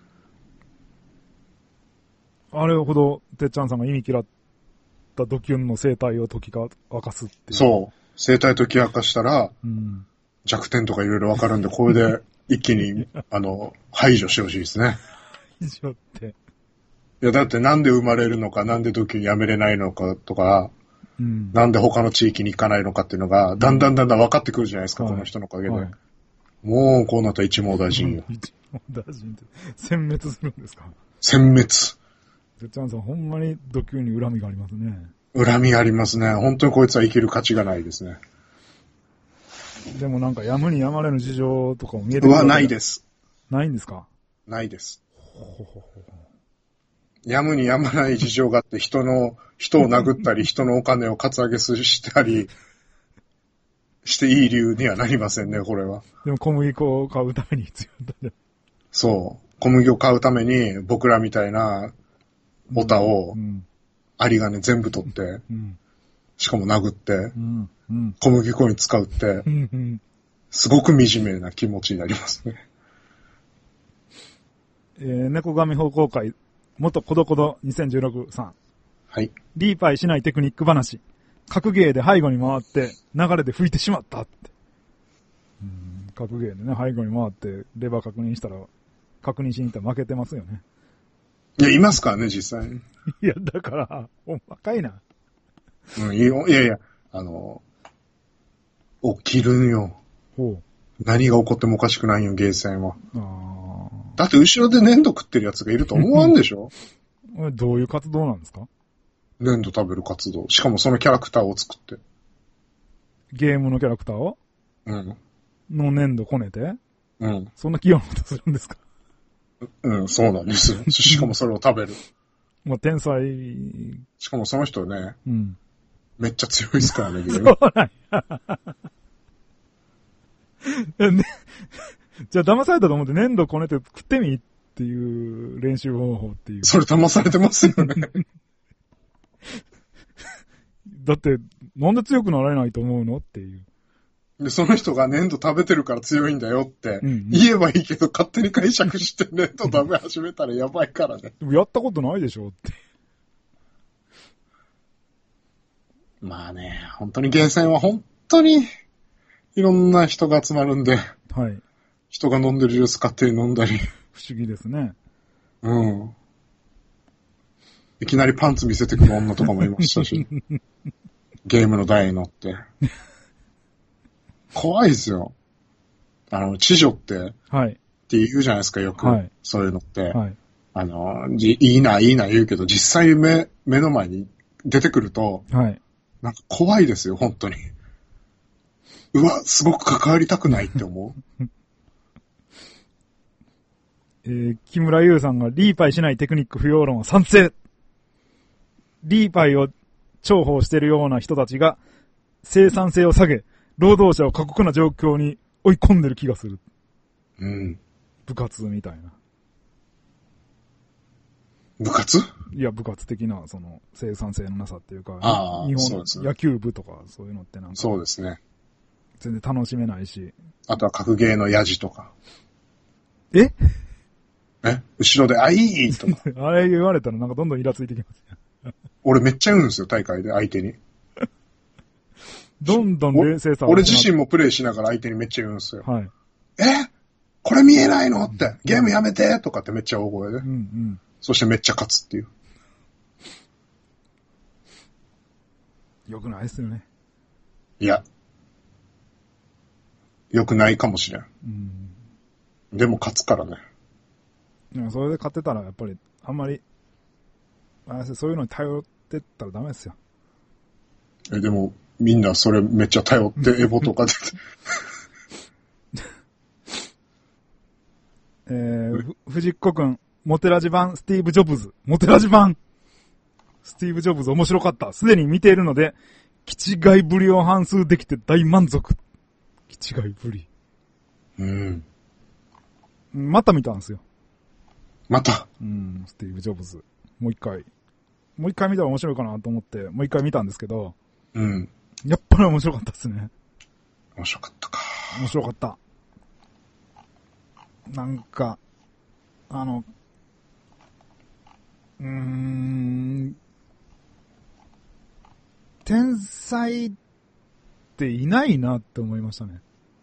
あれほど、てっちゃんさんが意味嫌ったドキュンの生態を解き明かすっていう。 そう。生態解き明かしたら、 うん、 弱点とかいろいろわかるんで、これで一気に、あの、排除してほしいですね。 排除って。 いや、だってなんで生まれるのか、なんでドキュンやめれないのかとか、うん、なんで他の地域に行かないのかっていうのが、だんだんだんだん分かってくるじゃないですか、うん、この人のおかげで。はい、もう、こうなったら一網打尽よ。 一網打尽って、殲滅するんですか？ 殲滅。 てっちゃんさん、ほんまにドキュンに恨みがありますね。 恨みがありますね。本当にこいつは生きる価値がないですね。 でもなんか、やむにやまれぬ事情とかも見えてくる。 はないです。 ないんですか？ ないです。 ほほほやむにやまない事情があって人の、人を殴ったり、人のお金をカツアゲしたりしていい理由にはなりませんね、これは。 でも小麦粉を買うために必要だね。 そう。小麦を買うために僕らみたいなオタを、有り金全部取って、うん、しかも殴って、うんうん、小麦粉に使うって、うんうん、すごく惨めな気持ちになりますね。 えー、猫神奉公会元コドコドにせんじゅうろくさん。 はい。 リーパイしないテクニック話。格ゲーで背後に回って流れで吹いてしまったって。うん、格ゲーでね、背後に回ってレバー確認したら、確認しに行ったら負けてますよね。 いや、いますからね、実際に。 いや、だから、お若いな。 うん、いやいやいや、あの、起きるんよ。ほう。何が起こってもおかしくないよ、ゲーセンは。あだって後ろで粘土食ってるやつがいると思わんでしょどういう活動なんですか？ 粘土食べる活動。しかもそのキャラクターを作って。 ゲームのキャラクターをうん。の粘土こねてうん。そんな器用なことするんですか？ うん、そうなんですよ。しかもそれを食べる。 まあ、天才。 しかもその人ね、うん。めっちゃ強いですからね、ゲーム。 そうなんや。ねじゃあ騙されたと思って粘土こねて食ってみっていう練習方法っていう。 それ騙されてますよね。 だって、なんで強くなられないと思うのっていう。 で、その人が粘土食べてるから強いんだよって言えばいいけど、うんうん、勝手に解釈して粘土食べ始めたらやばいからね。 でもやったことないでしょって。 まあね、本当にゲーセンは本当にいろんな人が集まるんで。はい。人が飲んでるジュース勝手に飲んだり。 不思議ですね。 うん。いきなりパンツ見せてくる女とかもいましたし。ゲームの台に乗って。怖いですよ。 あの、知女って、 はい。 って言うじゃないですか、よく。 はい。 そういうのって。 はい。 あの、いいな、いいな言うけど、実際目、目の前に出てくると、 はい。 なんか怖いですよ、本当に。うわ、すごく関わりたくないって思う。 えー、木村優さんがリーパイしないテクニック不要論は賛成。リーパイを重宝しているような人たちが生産性を下げ、労働者を過酷な状況に追い込んでる気がする。 うん。 部活みたいな。 部活？ いや、部活的な、その、生産性のなさっていうか、 ああ、 日そうですね。 本野球部とかそういうのってなんか、 そうですね。 全然楽しめないし。 あとは格ゲーのヤジとか。 ええ後ろで、あ、いいとか。 あれ言われたらなんかどんどんイラついてきますね。 俺めっちゃ言うんですよ、大会で相手に。 どんどん冷静さを俺自身もプレイしながら相手にめっちゃ言うんですよ。 はい。 えこれ見えないのって、ゲームやめてとかってめっちゃ大声で。 うんうん。 そしてめっちゃ勝つっていう。 よくないですよね。 いや。よくないかもしれん。うん、でも勝つからね。 でもそれで勝ってたらやっぱりあんまり、あそういうのに頼ってったらダメですよ。 え、でもみんなそれめっちゃ頼ってエボとかで。 えー、藤子くん、モテラジ版スティーブ・ジョブズ。モテラジ版スティーブ・ジョブズ面白かった。すでに見ているので、気違いぶりを反数できて大満足。気違いぶり。 うん。 また見たんですよ。 またうん、スティーブ・ジョブズ。もう一回。もう一回見たら面白いかなと思って、もう一回見たんですけど、 うん。 やっぱり面白かったですね。 面白かったか。 面白かった。なんか、あの、うーん、天才っていないなって思いましたね。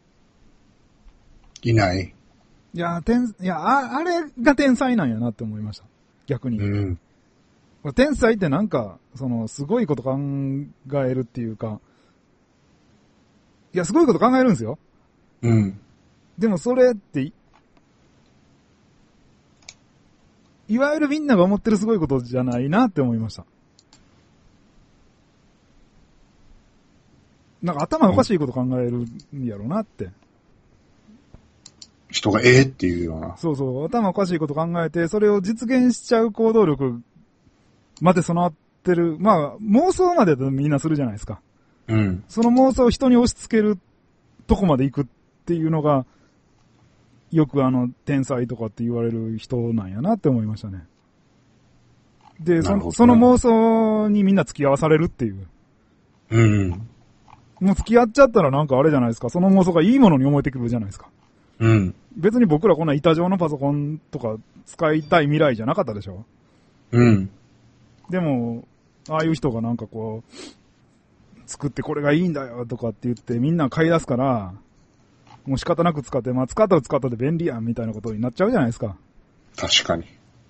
いない。 いや、天、いや、あ、あれが天才なんやなって思いました。逆に。うん。天才ってなんか、その、すごいこと考えるっていうか、いや、すごいこと考えるんですよ。 うん。 でもそれって、いわゆるみんなが思ってるすごいことじゃないなって思いました。なんか頭おかしいこと考えるんやろうなって。 人がええっていうような。 そうそう、頭おかしいこと考えて、それを実現しちゃう行動力まで備わってる。まあ、妄想までみんなするじゃないですか。 うん。 その妄想を人に押し付けるとこまで行くっていうのが、よくあの、天才とかって言われる人なんやなって思いましたね。で、その、その妄想にみんな付き合わされるっていう。 うん。 もう付き合っちゃったらなんかあれじゃないですか。その妄想がいいものに思えてくるじゃないですか。 うん。 別に僕らこんな板状のパソコンとか使いたい未来じゃなかったでしょ。 うん。 でも、ああいう人がなんかこう、作ってこれがいいんだよとかって言ってみんな買い出すから、もう仕方なく使って、まあ使ったら使ったで便利やんみたいなことになっちゃうじゃないですか。 確かに。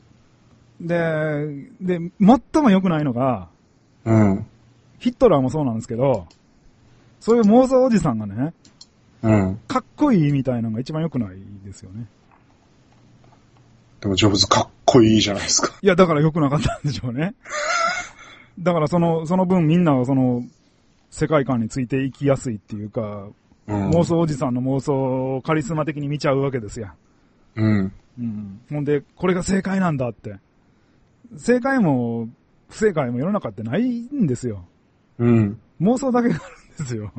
で、で、最も良くないのが、 うん。 ヒットラーもそうなんですけど、そういう妄想おじさんがね、 うん。 かっこいいみたいなのが一番良くないですよね。 でもジョブズかっこいいじゃないですか。 いや、だから良くなかったんでしょうね。だからその、その分みんながその、世界観についていきやすいっていうか、うん、妄想おじさんの妄想をカリスマ的に見ちゃうわけですよ。 うん。 うん。ほんで、これが正解なんだって。正解も、不正解も世の中ってないんですよ。 うん。 妄想だけがあるんですよ。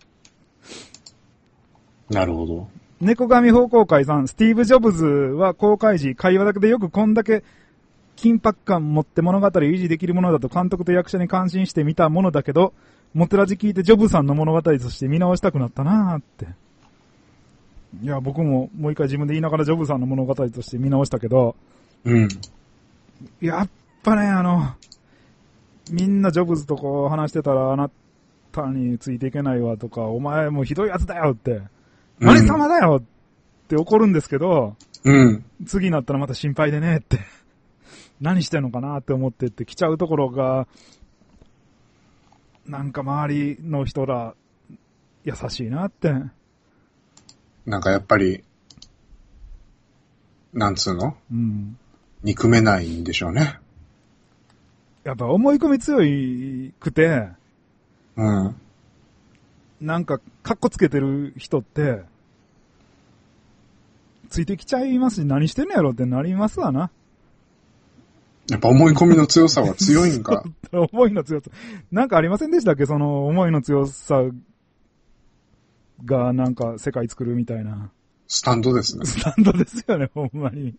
なるほど。 猫神方向会さん、スティーブ・ジョブズは公開時、会話だけでよくこんだけ緊迫感持って物語を維持できるものだと監督と役者に感心して見たものだけど、モテラジ聞いてジョブさんの物語として見直したくなったなーって。いや、僕ももう一回自分で言いながらジョブさんの物語として見直したけど、 うん。 やっぱね、あの、みんなジョブズとこう話してたらあなたについていけないわとか、お前もうひどいやつだよって、何様だよって怒るんですけど、 うん。 次になったらまた心配でねって、何してんのかなって思ってって来ちゃうところが、なんか周りの人ら優しいなって。 なんかやっぱり、なんつうの、 うん、 憎めないんでしょうね。 やっぱ思い込み強いくて、 うん。 なんか、カッコつけてる人って、ついてきちゃいますし、何してんのやろってなりますわな。 やっぱ思い込みの強さは強いんか。 思いの強さ。なんかありませんでしたっけ、その思いの強さがなんか世界作るみたいな。 スタンドですね。 スタンドですよね、ほんまに。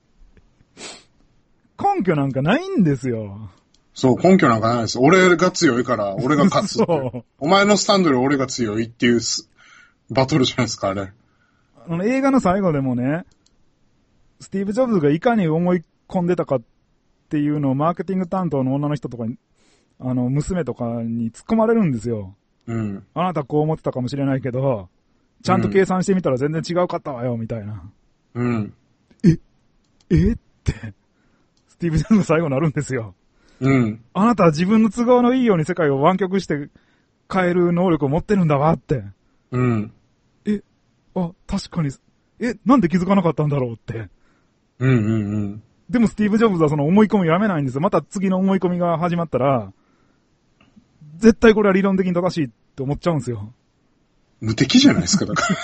根拠なんかないんですよ。 そう、根拠なんかないです。俺が強いから俺が勝つって。そうお前のスタンドより俺が強いっていうバトルじゃないですか、あれ。 あの映画の最後でもね、スティーブ・ジョブズがいかに思い込んでたかっていうのをマーケティング担当の女の人とかに、あの、娘とかに突っ込まれるんですよ。 うん。 あなたこう思ってたかもしれないけど、ちゃんと計算してみたら全然違うかったわよ、みたいな。 うん。 え、えって、スティーブ・ジョブズ最後になるんですよ。 うん。 あなたは自分の都合のいいように世界を湾曲して変える能力を持ってるんだわって。 うん。 え、あ、確かに、え、なんで気づかなかったんだろうって。 うんうんうん。 でもスティーブ・ジョブズはその思い込みをやめないんですよ。また次の思い込みが始まったら、絶対これは理論的に正しいって思っちゃうんですよ。 無敵じゃないですか、だから。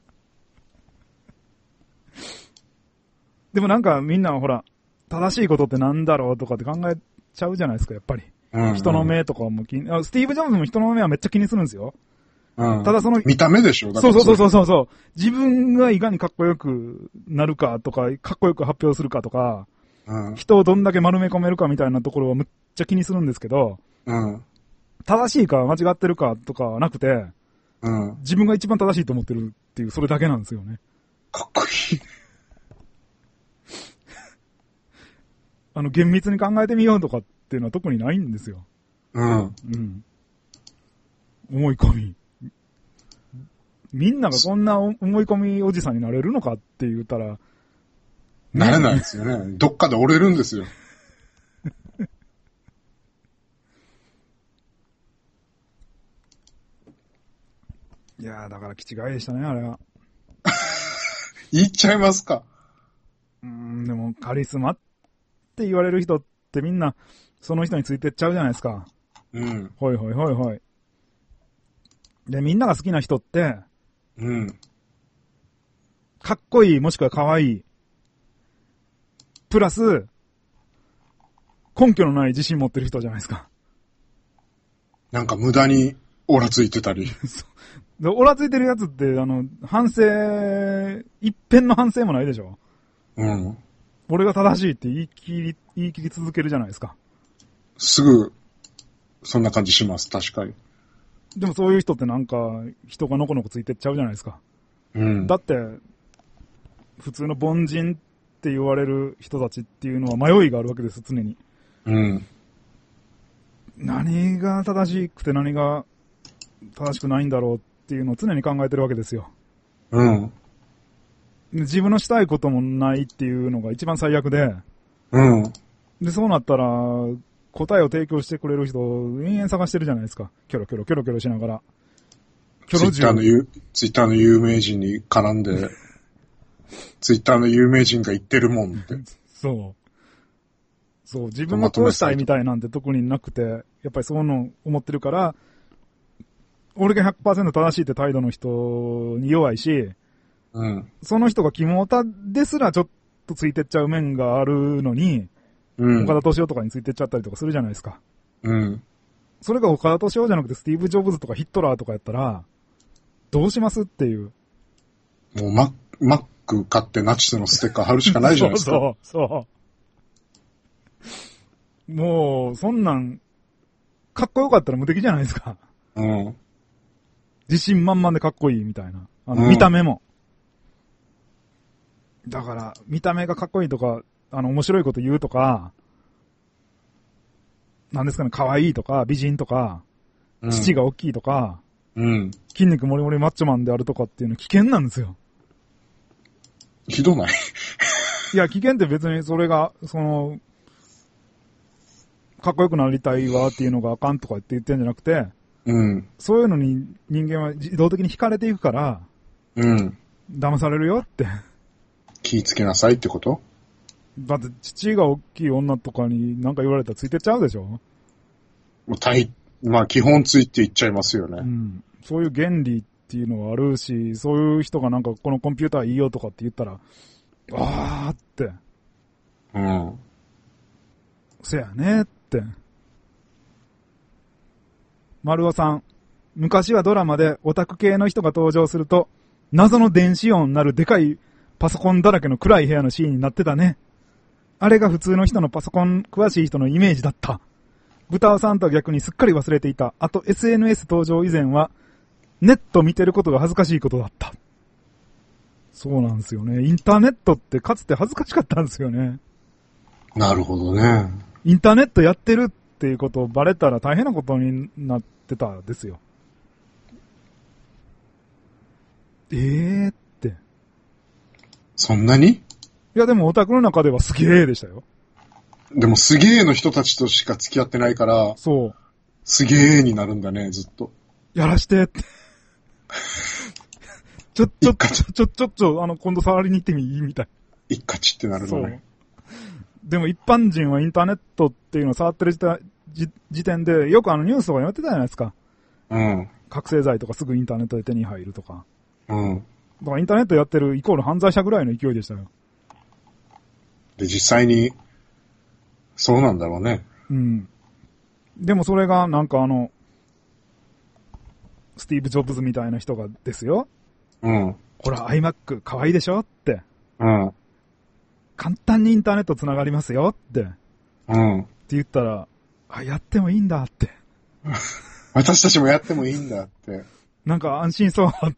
でもなんかみんなほら、正しいことってなんだろうとかって考えちゃうじゃないですか、やっぱり。うんうん、人の目とかも気に、あ、スティーブ・ジョブズも人の目はめっちゃ気にするんですよ。 うん、 ただその、 見た目でしょ、 だからそうそうそうそうそう。自分がいかにかっこよくなるかとか、かっこよく発表するかとか、うん、人をどんだけ丸め込めるかみたいなところをめっちゃ気にするんですけど、うん、正しいか間違ってるかとかはなくて、うん、自分が一番正しいと思ってるっていう、それだけなんですよね。 かっこいい。 あの、厳密に考えてみようとかっていうのは特にないんですよ。 うん。 うん。思い込み。みんながこんな思い込みおじさんになれるのかって言ったら、ね、 なれないですよね。どっかで折れるんですよ。 いやー、だから気違いでしたね、あれは。 言っちゃいますか。 うーん、でもカリスマって言われる人ってみんなその人についてっちゃうじゃないですか。 うん。 ほいほいほいほい。で、みんなが好きな人って、 うん。 かっこいい、もしくはかわいい。プラス、根拠のない自信持ってる人じゃないですか。 なんか無駄にオラついてたり。 でオラついてるやつって、あの、反省、一辺の反省もないでしょ。 うん。 俺が正しいって言い切り、言い切り続けるじゃないですか。 すぐ、そんな感じします、確かに。 でもそういう人ってなんか、人がのこのこついてっちゃうじゃないですか。 うん。 だって、普通の凡人って言われる人たちっていうのは迷いがあるわけです、常に。 うん。 何が正しくて何が正しくないんだろうっていうのを常に考えてるわけですよ。 うん。 自分のしたいこともないっていうのが一番最悪で。 うん。 で、そうなったら、答えを提供してくれる人を延々探してるじゃないですか。キョロキョロキョロキョロしながら。 キョロツイッターの有、ツイッターの有名人に絡んで、ツイッターの有名人が言ってるもんって。 そう。そう、自分がこうしたいみたいなんて特になくて、やっぱりそういうの思ってるから、俺が ひゃくパーセント 正しいって態度の人に弱いし、 うん、 その人がキモタですらちょっとついてっちゃう面があるのに、うん、岡田敏夫とかについてっちゃったりとかするじゃないですか。 うん。 それが岡田敏夫じゃなくてスティーブ・ジョブズとかヒットラーとかやったら、どうしますっていう。 もうマッ、マック買ってナチスのステッカー貼るしかないじゃないですか。 そうそう、そう。もう、そんなん、かっこよかったら無敵じゃないですか。 うん。 自信満々でかっこいいみたいな。あの、見た目も。うん、だから、見た目がかっこいいとか、あの、面白いこと言うとか、なんですかね、可愛いとか、美人とか、うん、父が大きいとか、 うん、 筋肉もりもりマッチョマンであるとかっていうの危険なんですよ。 ひどない？ いや、危険って別にそれが、その、かっこよくなりたいわっていうのがあかんとかって言ってんじゃなくて、 うん、 そういうのに人間は自動的に惹かれていくから、 うん。 騙されるよって。 気ぃつけなさいってこと？ だって父が大きい女とかに何か言われたらついてっちゃうでしょ？ もう大、まあ基本ついていっちゃいますよね。 うん。そういう原理っていうのはあるし、そういう人がなんかこのコンピューターいいよとかって言ったら、あーって。 うん。 せやねって。丸尾さん。昔はドラマでオタク系の人が登場すると、謎の電子音なるでかいパソコンだらけの暗い部屋のシーンになってたね。あれが普通の人のパソコン詳しい人のイメージだった。豚尾さんとは逆にすっかり忘れていた。あと エスエヌエス 登場以前は、ネット見てることが恥ずかしいことだった。そうなんですよね。インターネットってかつて恥ずかしかったんですよね。 なるほどね。 インターネットやってるっていうことをバレたら大変なことになってたんですよ。えーって。 そんなに？いやでもオタクの中ではすげーでしたよ。 でもすげーの人たちとしか付き合ってないから、 そう。 すげーになるんだね、ずっと。 やらしてって。ちょ、ちょ、ちょ、ちょ、ちょ、ちょ、あの、今度触りに行ってみいいみたい。 一カチってなるのね。 でも一般人はインターネットっていうのを触ってる時時点で、よくあのニュースとかやってたじゃないですか。 うん。 覚醒剤とかすぐインターネットで手に入るとか。 うん。 だからインターネットやってるイコール犯罪者ぐらいの勢いでしたよ。 で、実際に、そうなんだろうね。 うん。でもそれがなんかあの、スティーブ・ジョブズみたいな人がですよ。 うん。 ほら、iMac 可愛いでしょって。 うん。 簡単にインターネット繋がりますよって。 うん。 って言ったら、あ、やってもいいんだって。 私たちもやってもいいんだって。 なんか安心そうって。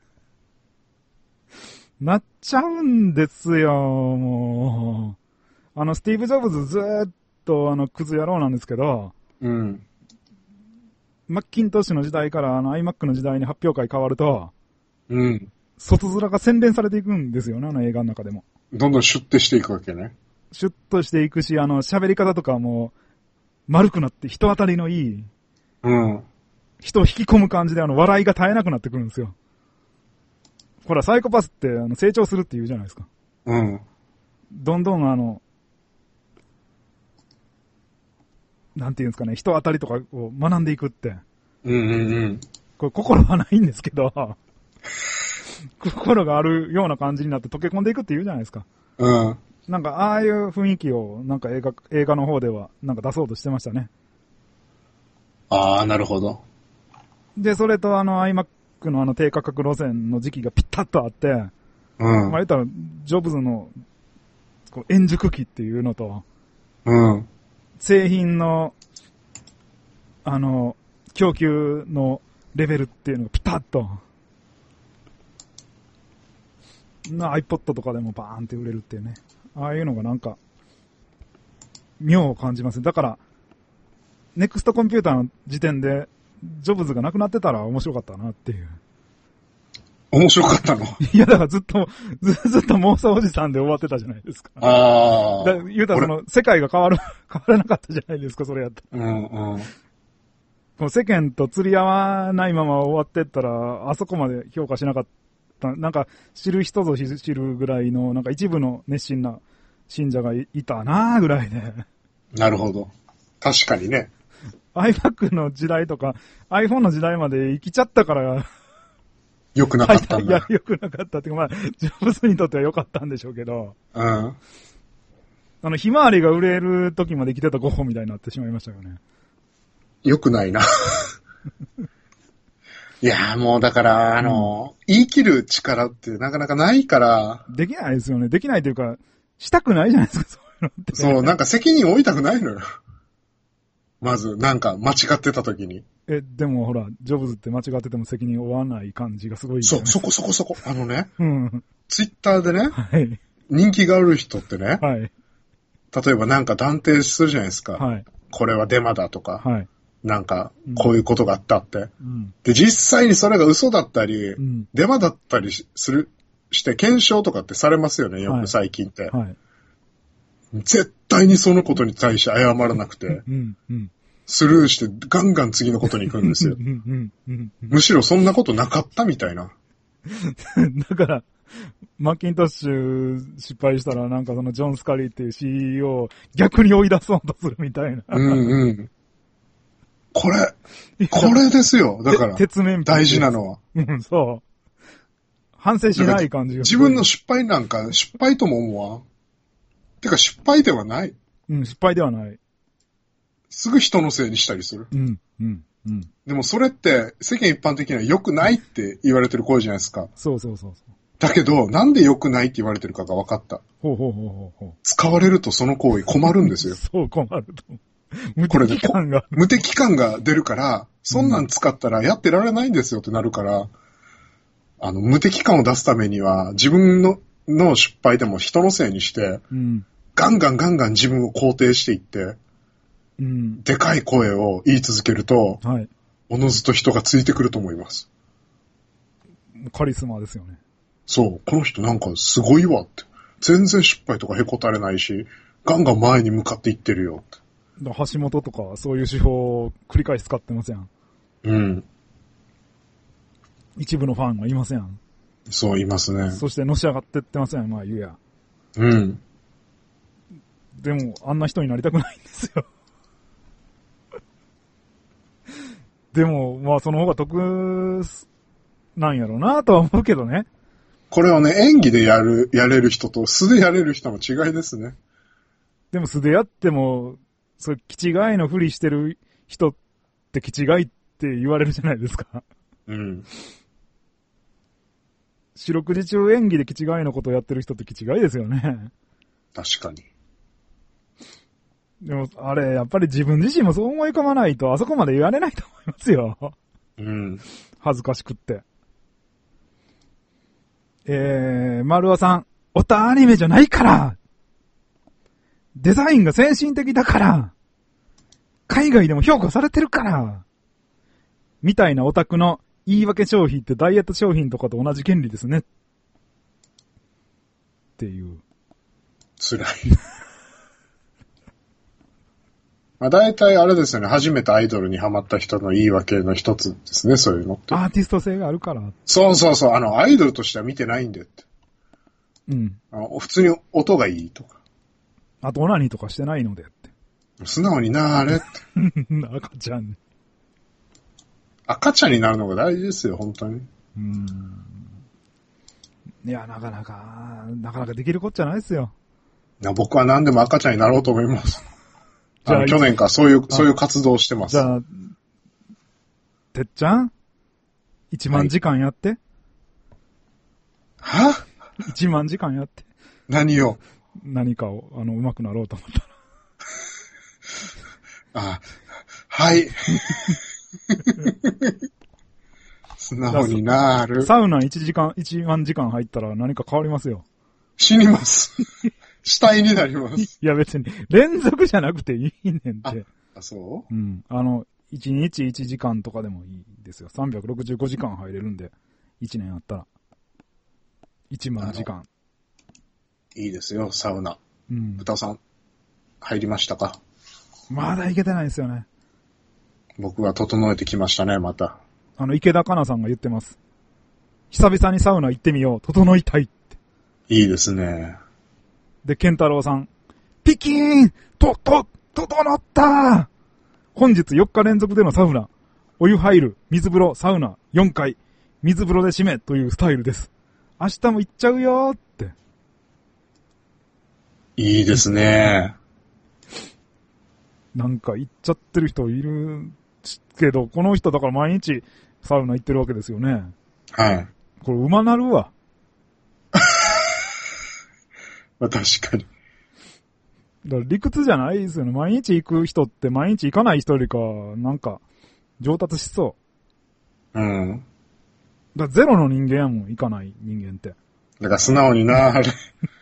なっちゃうんですよ、もう。あの、スティーブ・ジョブズずーっとあの、クズ野郎なんですけど、 うん。 マッキントッシュの時代からあの iMac の時代に発表会変わると、 うん。 外面が洗練されていくんですよね、あの映画の中でも。 どんどんシュッてしていくわけね。 シュッとしていくし、あの、喋り方とかも、丸くなって人当たりのいい、 うん。 人を引き込む感じであの、笑いが絶えなくなってくるんですよ。ほら、サイコパスってあの成長するって言うじゃないですか。 うん。 どんどんあの、なんていうんですかね、人当たりとかを学んでいくって。 うんうんうん。 これ心はないんですけど、心があるような感じになって溶け込んでいくって言うじゃないですか。 うん。 なんか、ああいう雰囲気を、なんか映画、映画の方では、なんか出そうとしてましたね。 ああ、なるほど。 で、それとあの iMac のあの低価格路線の時期がピッタッとあって、うん。まあ言ったら、ジョブズの、こう、円熟期っていうのと、 うん。 製品の、あの、供給のレベルっていうのがピタッと、な iPod とかでもバーンって売れるっていうね。ああいうのがなんか、妙を感じます。だから、ネクストコンピューターの時点で、ジョブズがなくなってたら面白かったなっていう。 面白かったの？ いや、だからずっと、ずずっと妄想おじさんで終わってたじゃないですか。 ああ。 だ言うたらその、世界が変わる、変わらなかったじゃないですか、それやったら。うんうん。 この世間と釣り合わないまま終わってったら、あそこまで評価しなかった。なんか、知る人ぞ知るぐらいの、なんか一部の熱心な信者が い, いたなぁぐらいで。 なるほど。確かにね。 iMac の時代とか、iPhone の時代まで生きちゃったから、 良くなかったんだ。 いや、良くなかったっていうか、まあ、ジョブズにとっては良かったんでしょうけど。 うん。あの、ひまわりが売れる時まで生きてたゴッホみたいになってしまいましたよね。 良くないな。いやーもうだから、あの、うん、言い切る力ってなかなかないから。 できないですよね。できないというか、したくないじゃないですか、そういうのって。 そう、なんか責任を負いたくないのよ。まず、なんか間違ってた時に。 え、でもほら、ジョブズって間違ってても責任を負わない感じがすごい、 そう、そこそこそこ。あのね、 うん。 ツイッターでね、 はい。 人気がある人ってね、 はい。 例えばなんか断定するじゃないですか。 はい。 これはデマだとか。 はい。 なんか、こういうことがあったって。 うん、で、 実際にそれが嘘だったり、 うん、 デマだったりする、して検証とかってされますよね、よく最近って。はいはい、絶対にそのことに対して謝らなくて、 うんうん、 スルーしてガンガン次のことに行くんですよ。むしろそんなことなかったみたいな。 だから、マッキントッシュ失敗したらなんかそのジョン・スカリーっていう シーイーオー を逆に追い出そうとするみたいな。 うんうん。これ、これですよ。だから、鉄面大事なのは。 うん、そう。反省しない感じが。 自分の失敗なんか失敗とも思わん。てか失敗ではない。 うん、失敗ではない。 すぐ人のせいにしたりする。 うん、うん、うん。 でもそれって世間一般的には良くないって言われてる行為じゃないですか。 そうそうそうそう。 だけど、なんで良くないって言われてるかが分かった。 ほうほうほうほうほう。 使われるとその行為困るんですよ。 そう、困ると。無敵感が。 無敵感が出るから、そんなん使ったらやってられないんですよってなるから、うん、あの、無敵感を出すためには、自分の、の失敗でも人のせいにして、うん、ガンガンガンガン自分を肯定していって、うん、でかい声を言い続けると、はい、おのずと人がついてくると思います。 カリスマですよね。 そう、この人なんかすごいわって。全然失敗とかへこたれないし、ガンガン前に向かっていってるよって。 橋本とかそういう手法を繰り返し使ってますやん。うん。一部のファンがいますやん。 そう、いますね。 そしてのし上がってってますやん、まあ言うや。 うん。 でも、あんな人になりたくないんですよ。でも、まあその方が得なんやろうなとは思うけどね。 これをね、演技でやる、やれる人と素でやれる人の違いですね。 でも素でやっても、そう、気違いのふりしてる人って気違いって言われるじゃないですか。うん。四六時中演技で気違いのことをやってる人って気違いですよね。 確かに。 でも、あれ、やっぱり自分自身もそう思い込まないと、あそこまで言われないと思いますよ。うん。恥ずかしくって。えー、丸尾さん、オタアニメじゃないからデザインが先進的だから海外でも評価されてるからみたいなオタクの言い訳商品ってダイエット商品とかと同じ原理ですね。っていう。 辛い。まあ大体あれですよね、初めてアイドルにハマった人の言い訳の一つですね、そういうのって。 アーティスト性があるから。 そうそうそう、あの、アイドルとしては見てないんでって。うん。あの普通に音がいいとか。 あとオナニーとかしてないのでって。 素直になーれって。 赤ちゃん。 赤ちゃんになるのが大事ですよ、本当に。うーん。 いや、なかなか、なかなかできるこっちゃないですよ。 いや、僕は何でも赤ちゃんになろうと思います。じゃあ、去年からそういう、そういう活動をしてます。 じゃあ、てっちゃん一万時間やって。 は一万時間やって。 何を何かを、あの、上手くなろうと思ったら。あ、はい。素直になる。 サウナ一時間、一万時間入ったら何か変わりますよ。 死にます。死体になります。 いや別に、連続じゃなくていいねんって。 あ、あそううん。あの、一日一時間とかでもいいですよ。さんびゃくろくじゅうごじかん入れるんで、一年あったら。一万時間。 いいですよ、サウナ。うん。豚さん、入りましたか？ まだ行けてないですよね。 僕は整えてきましたね、また。 あの、池田香奈さんが言ってます。久々にサウナ行ってみよう。整いたいって。 いいですね。 で、健太郎さん。ピキーンと、と、整った本日よっか連続でのサウナ。お湯入る、水風呂、サウナ、よんかい。水風呂で締めというスタイルです。明日も行っちゃうよーって。 いいですね。 なんか行っちゃってる人いるけど、この人だから毎日サウナ行ってるわけですよね。 はい。 これ馬なるわ。 まあ確かに。 だから理屈じゃないですよね。毎日行く人って毎日行かない人よりか、なんか、上達しそう。うん。だからゼロの人間やもん、行かない人間って。 だから素直になーれ。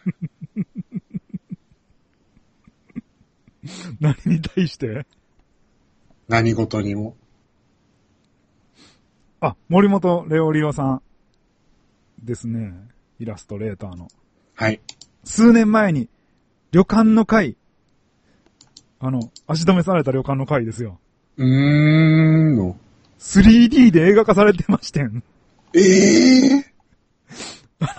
何に対して？ 何事にも。 あ、森本レオリオさんですね。イラストレーターの。 はい。 数年前に、旅館の会。あの、足止めされた旅館の会ですよ。 うーんの。 スリーディー で映画化されてましてん。 ええー、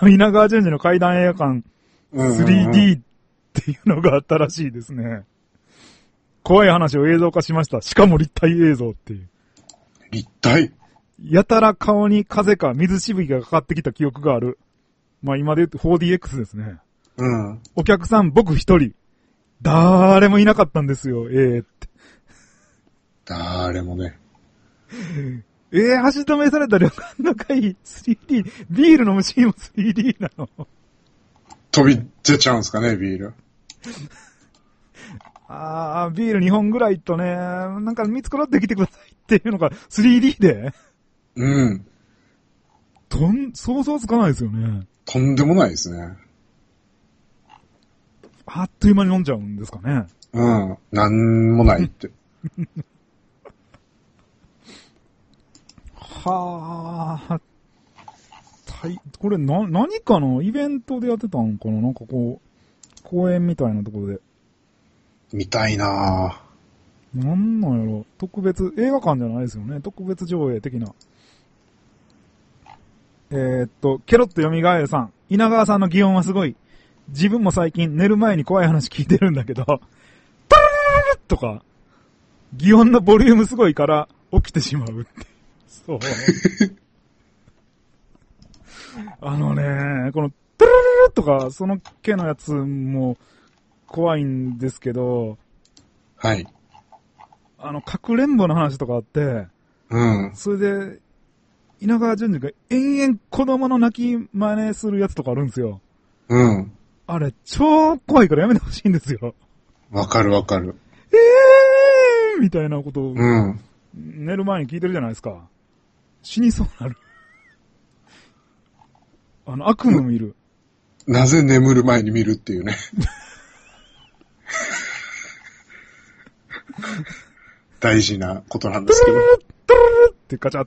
の、稲川淳二の怪談映画館 スリーディー っていうのがあったらしいですね。怖い話を映像化しました。しかも立体映像っていう。 立体？ やたら顔に風か水しぶきがかかってきた記憶がある。まあ今で言うと フォーディーエックス ですね。 うん。 お客さん僕一人。誰もいなかったんですよ、ええー、って。 誰もね。 ええー、足止めされた旅館の会 スリーディー、ビールの虫も スリーディー なの。 飛び出ちゃうんすかね、ビール。 あー、ビールにほんぐらいとね、なんか見繕ってきてくださいっていうのが スリーディー でうん。 とん、想像つかないですよね。 とんでもないですね。 あっという間に飲んじゃうんですかね。 うん。なんもないって。 はあ、たい、これな、何かのイベントでやってたんかな、なんかこう、公園みたいなところで。 見たいなぁ。 なんなんやろ。特別、映画館じゃないですよね。特別上映的な。えー、っと、ケロッと蘇るさん。稲川さんの擬音はすごい。自分も最近寝る前に怖い話聞いてるんだけど、ターとか、擬音のボリュームすごいから起きてしまうって。そう。あのね、この、タルルルとか、その系のやつも怖いんですけど、 はい。 あの、かくれんぼの話とかあって、 うん。 それで、稲川淳二が延々子供の泣き真似するやつとかあるんですよ。 うん。 あれ、超怖いからやめてほしいんですよ。 わかるわかる。 えーみたいなことを、 うん。 寝る前に聞いてるじゃないですか。死にそうなる。あの、悪夢見る。 なぜ眠る前に見るっていうね。大事なことなんですけど。 トゥルルルトゥルルルってガチャって。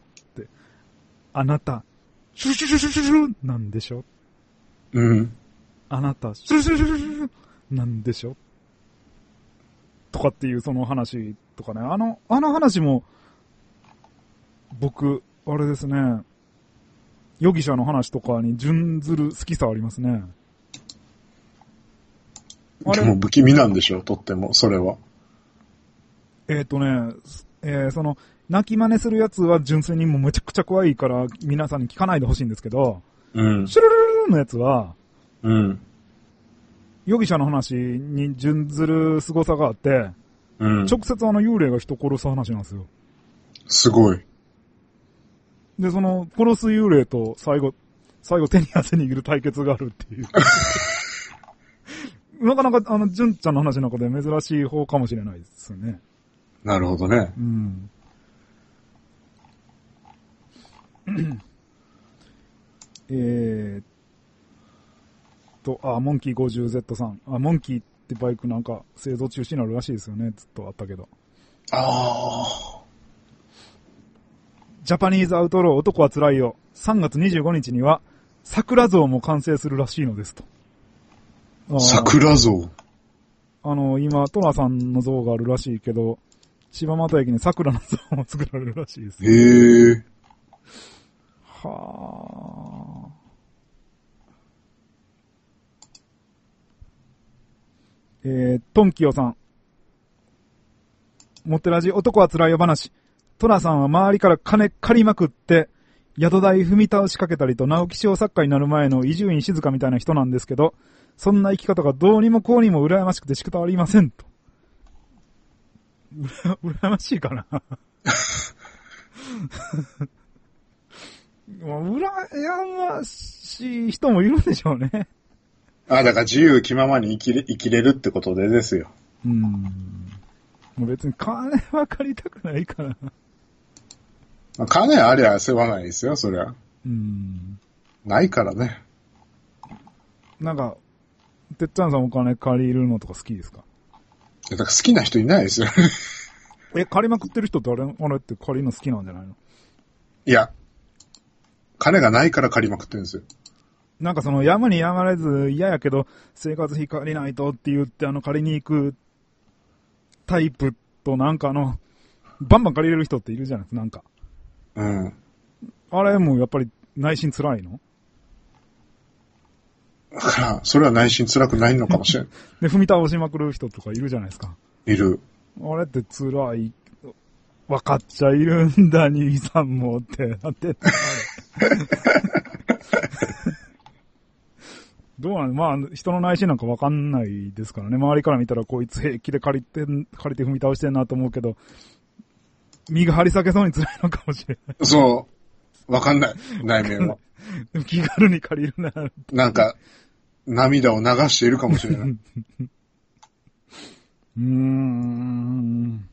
あなた、シュルシュルシュルシュルシュルなんでしょ？ うん。 あなた、シュルシュルシュルシュルなんでしょ？とかっていうその話とかね。あの、あの話も、僕、あれですね。容疑者の話とかに準ずる好きさありますね。 あれでも不気味なんでしょ、とっても、それは。えっ、ー、とね、えー、その、泣き真似するやつは純粋にもうめちゃくちゃ怖いから皆さんに聞かないでほしいんですけど、 うん。 シュルルルルのやつは、 うん。 容疑者の話に準ずる凄さがあって、 うん。 直接あの幽霊が人殺す話なんですよ。 すごい。 で、その、殺す幽霊と最後、最後手に汗握る対決があるっていう。なかなか、あの、純ちゃんの話の中で珍しい方かもしれないですよね。 なるほどね。 うん。えーっと、あ、モンキー ごじゅうゼット さん。あ、モンキーってバイクなんか製造中止になるらしいですよね。ずっとあったけど。 ああ。 ジャパニーズアウトロー男は辛いよ。さんがつにじゅうごにちには桜像も完成するらしいのですと。 桜像？ あの、今、トラさんの像があるらしいけど、柴又駅に桜の像も作られるらしいです。 へー。 はあ。えー、トンキヨさん。モテラジ男は辛いよ話。トラさんは周りから金借りまくって、宿代踏み倒しかけたりと直木賞作家になる前の伊集院静香みたいな人なんですけど、そんな生き方がどうにもこうにも羨ましくて仕方ありませんと。うら、羨ましいかな羨ましい人もいるんでしょうね。 あ、だから自由気ままに生きれ、生きれるってことでですよ。 うーん。もう別に金は借りたくないから。 まあ、金ありゃ世話ないですよ、そりゃ。 うーん。 ないからね。 なんか、てっちゃんさんお金借りるのとか好きですか？ だから好きな人いないですよ。 え、借りまくってる人ってあれ、あれって借りるの好きなんじゃないの？ いや、金がないから借りまくってるんですよ。 なんかその山に山らず嫌やけど生活費借りないとって言ってあの借りに行くタイプとなんかあの、バンバン借りれる人っているじゃないですか、なんか。 うん。 あれもやっぱり内心辛いの？ だから、それは内心辛くないのかもしれん。 で、踏み倒しまくる人とかいるじゃないですか。 いる。 あれって辛い。分かっちゃいるんだ、兄さんもってなってた。どうなの？まあ、人の内心なんか分かんないですからね。周りから見たらこいつ平気で借りて、借りて踏み倒してんなと思うけど、身が張り裂けそうに辛いのかもしれない。 そう。分かんない。内面は。 気軽に借りるな。 なんか、涙を流しているかもしれない。うーん。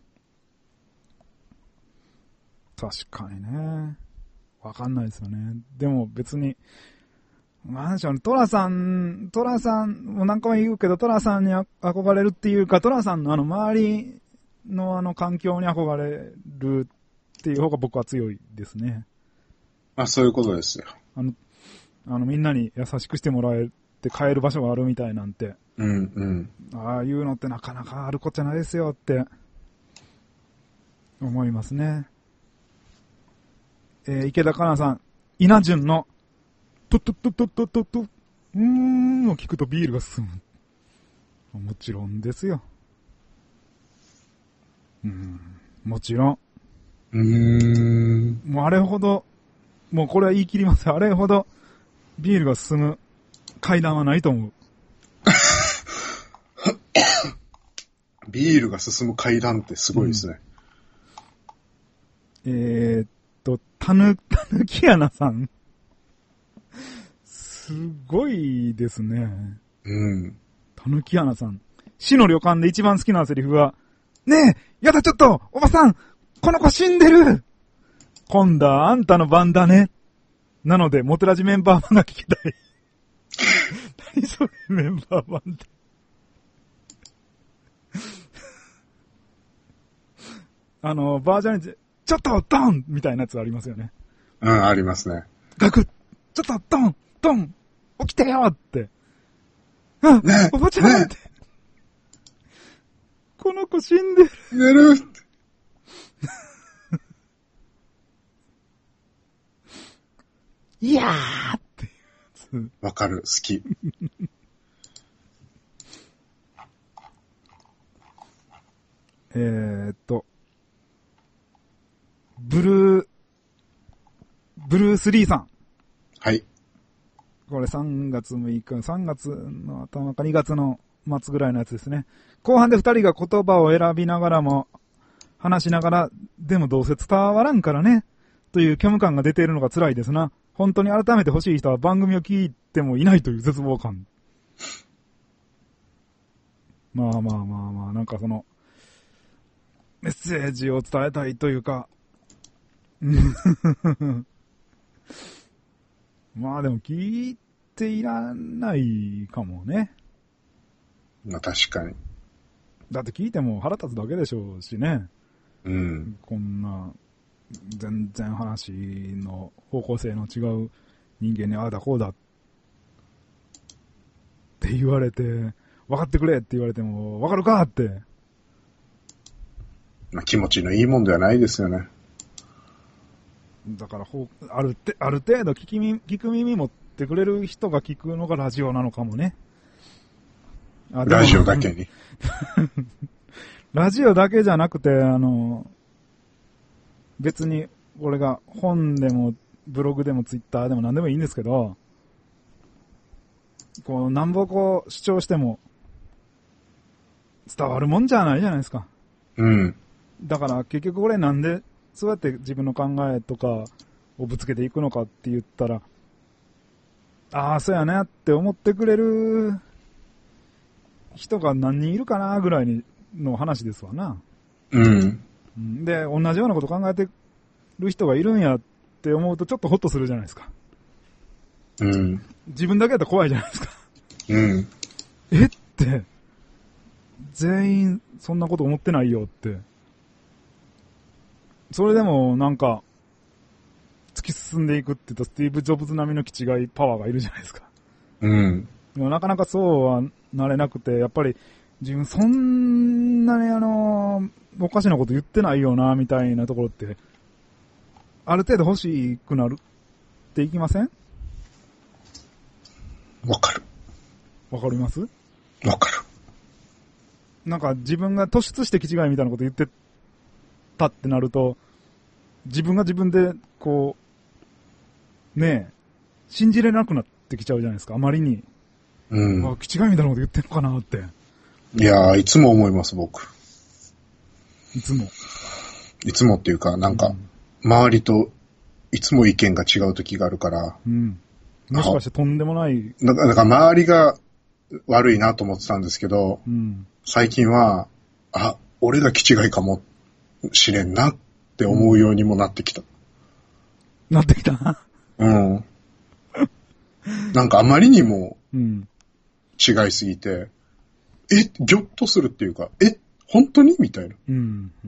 確かにね。わかんないですよね。でも別に、なんでしょうね。トラさん、トラさん、もう何回も言うけど、トラさんに憧れるっていうか、トラさんのあの周りのあの環境に憧れるっていう方が僕は強いですね。 あ、そういうことですよ。 あの、あのみんなに優しくしてもらえて帰る場所があるみたいなんて。 うんうん。 ああいうのってなかなかあることじゃないですよって思いますね。えー、池田香奈さん、稲潤のトットットットットットットうーんを聞くとビールが進む。もちろんですよ。うん、もちろん。 うーん。 もうあれほど、もうこれは言い切ります。あれほどビールが進む階段はないと思う。 ビールが進む階段ってすごいですね。 うん、えー、っと、たぬ、たぬきやなさん。すごいですね。 うん。 たぬきやなさん。死の旅館で一番好きなセリフは、ねえ、やだちょっと、おばさん、この子死んでる。今度はあんたの番だね。なので、モテラジメンバー版が聞きたい。何それ、メンバー版って。あの、バージョンに、ちょっと、ドンみたいなやつありますよね。 うん、ありますね。 ガクッ、ちょっと、ドンドン起きてよって。あ、ね、おばちゃんって、ね。この子死んでる。 寝るって。 いやーっていうやつ。 わかる、好き。 えーっと、ブルー、ブルース・リーさん。 はい。 これさんがつむいか、さんがつの頭かにがつの末ぐらいのやつですね。後半で二人が言葉を選びながらも、話しながら、でもどうせ伝わらんからね、という虚無感が出ているのが辛いですな。本当に改めて欲しい人は番組を聞いてもいないという絶望感。まあまあまあまあ、なんかその、メッセージを伝えたいというか、まあでも聞いていらないかもね。 まあ確かに。 だって聞いても腹立つだけでしょうしね。 うん。 こんな、全然話の方向性の違う人間にああだこうだって言われて、分かってくれって言われても、分かるかって。 まあ気持ちのいいもんではないですよね。 だから、あるて、ある程度聞き耳、聞く耳持ってくれる人が聞くのがラジオなのかもね。 あラジオだけに。 ラジオだけじゃなくて、あの、別に俺が本でもブログでもツイッターでも何でもいいんですけど、こう、なんぼこう主張しても伝わるもんじゃないじゃないですか。 うん。 だから結局俺なんでそうやって自分の考えとかをぶつけていくのかって言ったら、ああ、そうやねって思ってくれる人が何人いるかなぐらいの話ですわな。 うん。 で、同じようなこと考えてる人がいるんやって思うとちょっとホッとするじゃないですか。 うん。 自分だけだと怖いじゃないですか。 うん。 えって、全員そんなこと思ってないよって。それでもなんか、突き進んでいくって言うとスティーブ・ジョブズ並みの気違いパワーがいるじゃないですか。 うん。 でもなかなかそうはなれなくて、やっぱり自分そんなにあの、おかしなこと言ってないよな、みたいなところって、ある程度欲しくなるっていきません？ わかる。 わかります？ わかる。 なんか自分が突出して気違いみたいなこと言ってたってなると、自分が自分で、こう、ねえ、信じれなくなってきちゃうじゃないですか、あまりに。 うん。 あ、気違いみたいなこと言ってんのかなって。 いやー、いつも思います、僕。 いつも。 いつもっていうか、なんか、うん、周りといつも意見が違う時があるから。 うん。もしかしてとんでもない。 だから、から周りが悪いなと思ってたんですけど、うん、最近は、あ、俺が気違いかもしれんなって思うようにもなってきた。 なってきたうん。なんかあまりにも違いすぎて、うん、え、ぎょっとするっていうか、え、本当にみたいな、うんうんうん。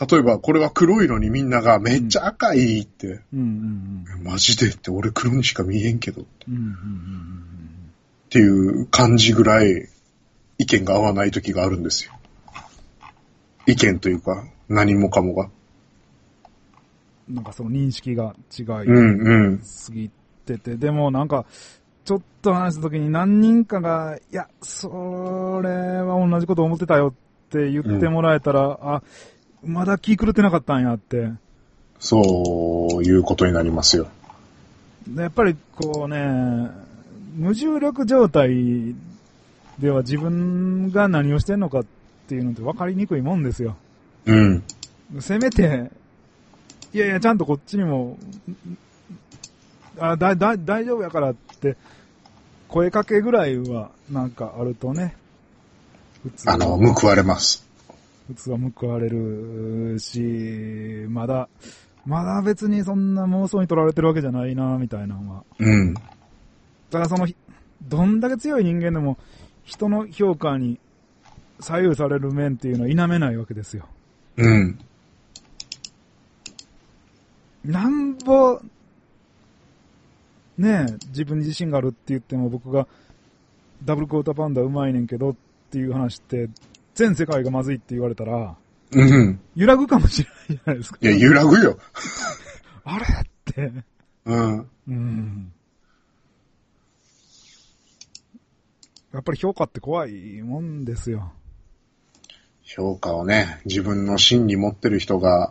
例えば、これは黒いのにみんながめっちゃ赤いって、うんうんうん、マジでって俺黒にしか見えんけどって、うんうんうんうん、っていう感じぐらい意見が合わない時があるんですよ。意見というか、何もかもが。 なんかその認識が違いすぎてて、うんうん、でもなんか、ちょっと話した時に何人かが、いや、それは同じこと思ってたよって言ってもらえたら、うん、あ、まだ気狂ってなかったんやって。 そういうことになりますよ。 やっぱりこうね、無重力状態では自分が何をしてんのかっていうのって分かりにくいもんですよ。 うん。 せめて、いやいや、ちゃんとこっちにも、あ、だ、だ、大丈夫やからって、声かけぐらいはなんかあるとね。 普通あの、報われます。 普通は報われるし、まだ、まだ別にそんな妄想に取られてるわけじゃないな、みたいなのは。 うん。 だからその、どんだけ強い人間でも、人の評価に左右される面っていうのは否めないわけですよ。 うん。 なんぼ、ねえ、自分に自信があるって言っても僕がダブルクォーターパウンダーうまいねんけどっていう話って、全世界がまずいって言われたら、 うん。 揺らぐかもしれないじゃないですか。 いや、揺らぐよ。 あれって。 うん。 うん。やっぱり評価って怖いもんですよ。 評価をね、自分の芯に持ってる人が、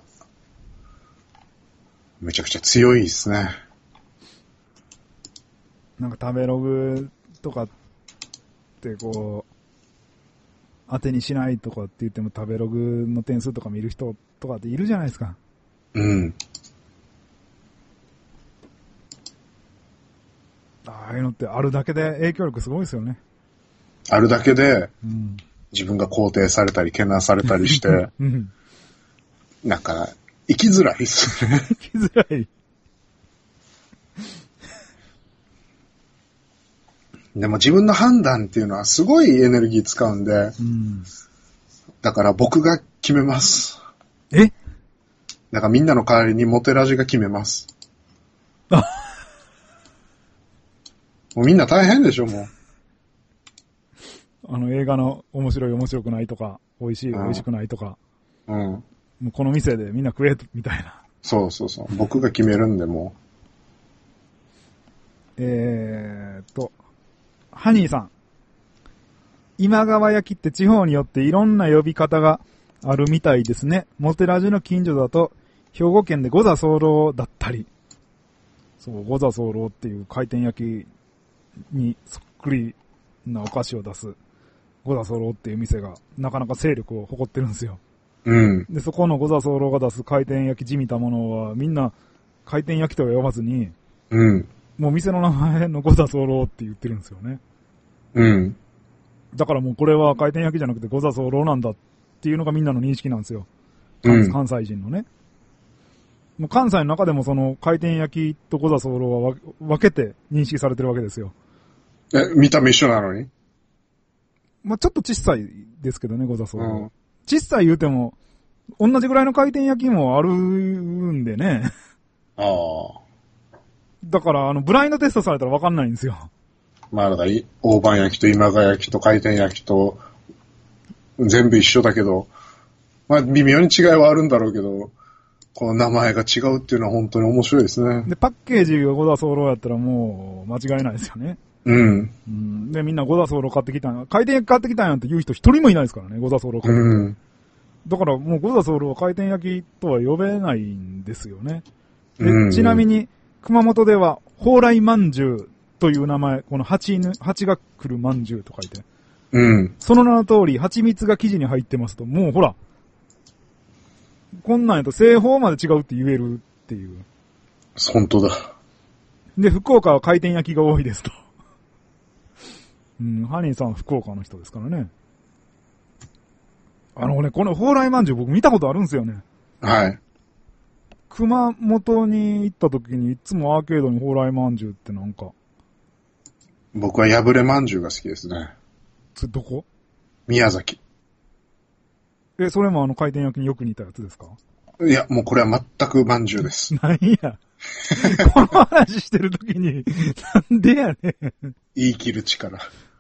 めちゃくちゃ強いですね。 なんか食べログとかってこう、当てにしないとかって言っても食べログの点数とか見る人とかっているじゃないですか。 うん。 ああいうのってあるだけで影響力すごいですよね。 あるだけで、 うん、 自分が肯定されたり、けなされたりして、うん、なんか、生きづらいっすね。 生きづらい。 でも自分の判断っていうのはすごいエネルギー使うんで、うん、だから僕が決めます。 え？ だからみんなの代わりにモテラジが決めます。 あもうみんな大変でしょ、もう。あの映画の面白い面白くないとか、美味しい美味しくないとか、 うん。 もうこの店でみんな食えみたいな。 そうそうそう。僕が決めるんでもう。えーっと、ハニーさん。今川焼きって地方によっていろんな呼び方があるみたいですね。モテラジの近所だと兵庫県で五座候だったり。そう、五座候っていう回転焼きにそっくりなお菓子を出す五座候っていう店がなかなか勢力を誇ってるんですよ。 うん。 で、そこの五座候が出す回転焼きじみたものはみんな回転焼きとは呼ばずに、 うん。 もう店の名前の五座候って言ってるんですよね。 うん。 だからもうこれは回転焼きじゃなくて五座候なんだっていうのがみんなの認識なんですよ。関, うん、関西人のね。もう関西の中でもその回転焼きと五座候は分けて認識されてるわけですよ。 え、見た目一緒なのに？ まあちょっと小さいですけどね、五座候。うん、小さい言うても、同じぐらいの回転焼きもあるんでね。 ああ。 だから、あの、ブラインドテストされたら分かんないんですよ。 まあだから、大判焼きと今川焼きと回転焼きと、全部一緒だけど、まあ微妙に違いはあるんだろうけど、 この名前が違うっていうのは本当に面白いですね。 で、パッケージがゴダソウロやったらもう間違いないですよね。 うん。 うん。で、みんなゴダソウロ買ってきたんや。回転焼き買ってきたんやって言う人一人もいないですからね、ゴダソウロ買ってきた。うん。だからもうゴダソウロは回転焼きとは呼べないんですよね。で、うん、ちなみに、熊本では、蓬莱まんじゅうという名前、この蜂犬、蜂が来るまんじゅうと書いて。 うん。 その名の通り、蜂蜜が生地に入ってますと、もうほら、こんなんやと製法まで違うって言えるっていう。 本当だ。 で、福岡は回転焼きが多いですと。うん、ハニーさんは福岡の人ですからね。あのね、この蓬莱まんじゅう僕見たことあるんですよね。 はい。 熊本に行った時にいつもアーケードに蓬莱まんじゅうってなんか。 僕は破れまんじゅうが好きですね。 それどこ？ 宮崎。 え、それもあの回転焼きによく似たやつですか？ いや、もうこれは全くまんじゅうです。 なんや。この話してる時に、なんでやねん。 言い切る力。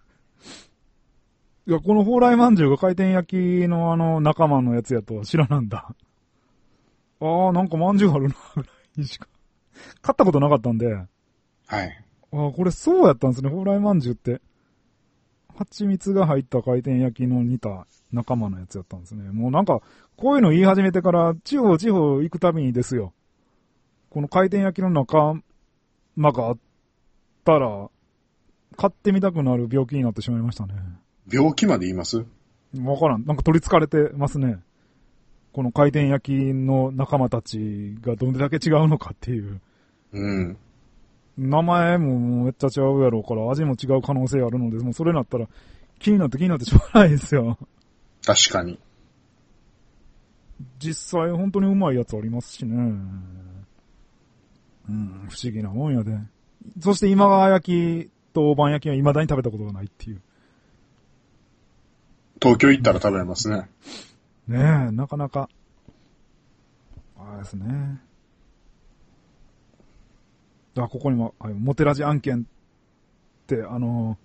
いや、この蓬莱まんじゅうが回転焼きのあの仲間のやつやとは知らなんだ。あー、なんかまんじゅうあるな、ぐらいにしか。買ったことなかったんで。 はい。 あー、これそうやったんですね、蓬莱まんじゅうって。蜂蜜が入った回転焼きの似た仲間のやつやったんですね。もうなんか、こういうの言い始めてから、地方地方行くたびにですよ。この回転焼きの仲間があったら、買ってみたくなる病気になってしまいましたね。 病気まで言います？ わからん。なんか取り憑かれてますね。この回転焼きの仲間たちがどれだけ違うのかっていう。 うん。 名前もめっちゃ違うやろうから、味も違う可能性あるので、もうそれになったら気になって気になってしょうがないですよ。 確かに。 実際本当にうまいやつありますしね。うん、不思議なもんやで。そして今川焼きと大判焼きは未だに食べたことがないっていう。 東京行ったら食べれますね。 ねえ、なかなか。あれですね。あ、ここにも、モテラジ案件って、あの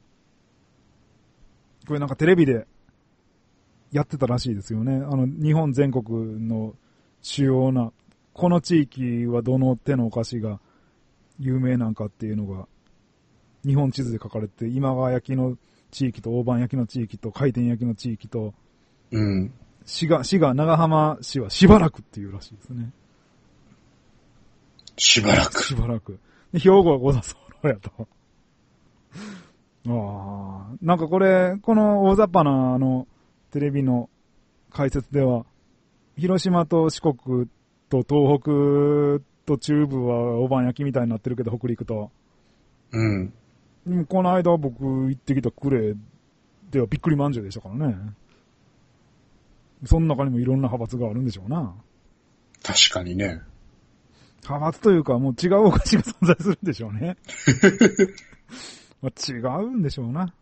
ー、これなんかテレビでやってたらしいですよね。あの、日本全国の主要な、この地域はどの手のお菓子が有名なんかっていうのが、日本地図で書かれて、今川焼きの地域と大判焼きの地域と回転焼きの地域と、 うん。 滋賀、滋賀、長浜市はしばらくっていうらしいですね。 しばらく。 しばらく。で兵庫はゴダソウロやと。ああ。なんかこれ、この大雑把なあの、テレビの解説では、広島と四国と東北と中部は大判焼きみたいになってるけど、北陸と。 うん。 でもこの間僕行ってきた呉ではびっくりまんじゅうでしたからね。その中にもいろんな派閥があるんでしょうな。 確かにね。 派閥というかもう違うお菓子が存在するんでしょうね。まあ、違うんでしょうな。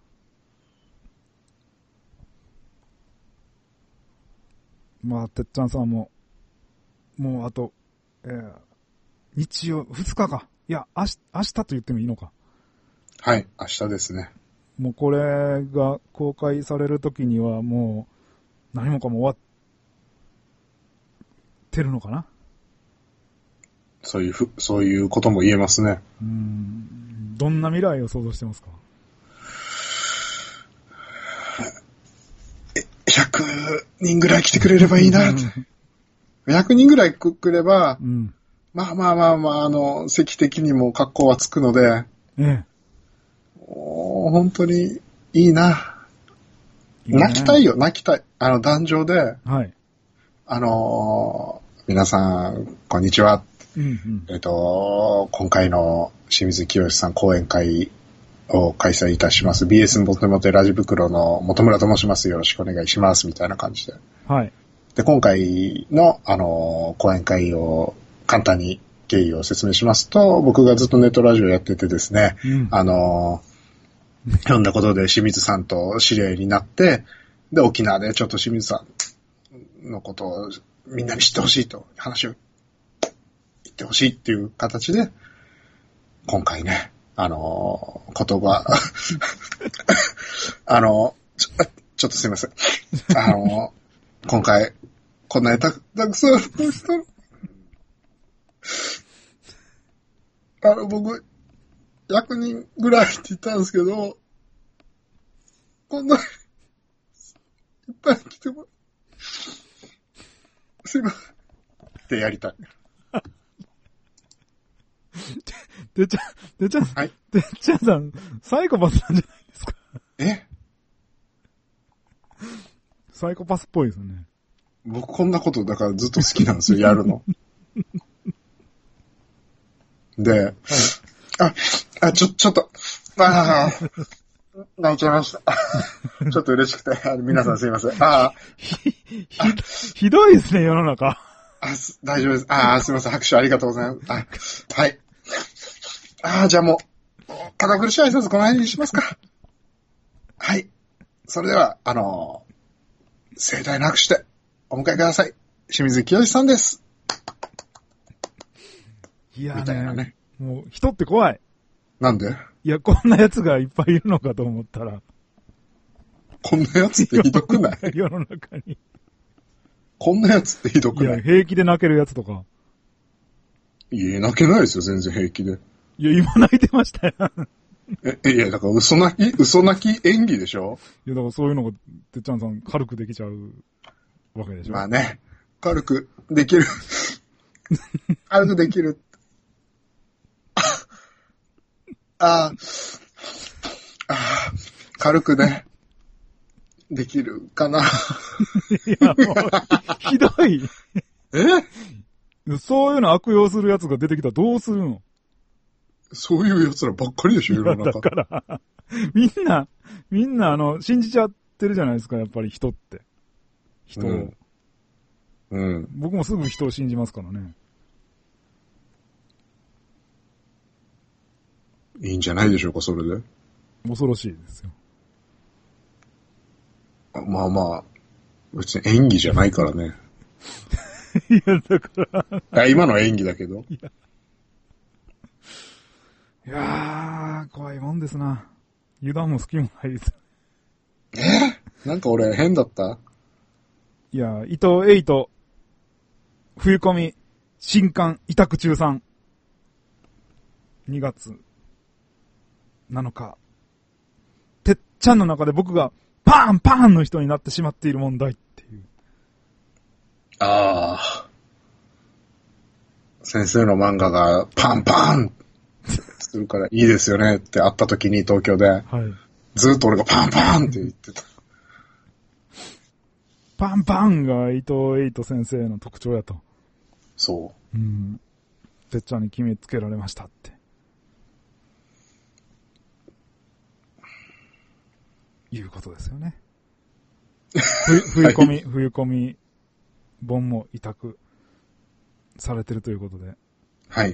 まあ、てっちゃんさんも、もうあと、えー、日曜、二日か。いや、明日、明日と言ってもいいのか。 はい、明日ですね。 もうこれが公開されるときにはもう、何もかも終わってるのかな。 そういうふ、そういうことも言えますね。 うーん。どんな未来を想像してますか？ ひゃくにんぐらい来てくれればいいな。ひゃくにんぐらい来れば、うん、まあまあまあまあ、あの、席的にも格好はつくので、ええ、お本当にいいな。いいね、泣きたいよ、泣きたい。あの、壇上で、はい、あのー、皆さん、こんにちは。うんうん、えっと、今回の清水清さん講演会を開催いたします。ビーエス モテモテラジ袋の本村と申します。よろしくお願いします。みたいな感じで。はい。で、今回の、あの、講演会を簡単に経緯を説明しますと、僕がずっとネットラジオやっててですね、うん、あの、読んだことで清水さんと知り合いになって、で、沖縄でちょっと清水さんのことをみんなに知ってほしいと、話を言ってほしいっていう形で、今回ね、あのー、言葉、あのー、ちょ、ちょっとすいません。あのー、今回、こんなにたく、たくさんの人、 あの、僕、ひゃくにんぐらいって言ったんですけど、こんな、いっぱい来ても、すいません。ってやりたい。 てっちゃん、てっちゃん、 はい。 てっちゃんさん、サイコパスなんじゃないですか。 えサイコパスっぽいですよね。 僕こんなことだからずっと好きなんですよ、やるの。で、はい、あ、あ、ちょ、ちょっと、ああ、泣いちゃいました。ちょっと嬉しくて、あの皆さんすいません。ああ。 ひ、ひ、ひどいですね、世の中。 あ、大丈夫です。ああ、すいません。拍手ありがとうございます。あ、はい。ああ、じゃあもう、堅苦しい挨拶この辺にしますか。はい。それでは、あのー、盛大な拍手でお迎えください。清水清さんです。 いやーね、 みたいなね。 もう人って怖い。 なんで？ いや、こんな奴がいっぱいいるのかと思ったら。 こんな奴ってひどくない？ 世の中に。 こんな奴ってひどくない？ いや、平気で泣ける奴とか。 いや、泣けないですよ、全然平気で。 いや、今泣いてましたよ。 え、いや、だから嘘泣き、嘘泣き演技でしょ？ いや、だからそういうのが、てっちゃんさん軽くできちゃうわけでしょ？ まあね、軽くできる。軽くできる。ああ、軽くね、できるかな。 いや、もう、ひどい。 え？ そういうの悪用する奴が出てきたらどうするの？ そういう奴らばっかりでしょ、世の中。 だから、みんな、みんなあの、信じちゃってるじゃないですか、やっぱり人って。人を。うん。 うん、 僕もすぐ人を信じますからね。 いいんじゃないでしょうか、それで。 恐ろしいですよ。 まあまあ、別に演技じゃないからね。 いや、だから。 いや、今の演技だけど。 いや、いやー、怖いもんですな。油断も隙もないです。 え？なんか俺変だった？ いや、伊藤エイト、冬込み、新刊委託中さん。にがつなのか。てっちゃんの中で僕がパーンパーンの人になってしまっている問題っていう。 ああ。先生の漫画がパンパンするからいいですよねって会った時に東京で。はい。ずっと俺がパンパンって言ってた。 パンパンが伊藤エイト先生の特徴やと。 そう。 うん。てっちゃんに決めつけられましたって。いうことですよね。冬、冬込み、冬込み本も委託されてるということで。 はい。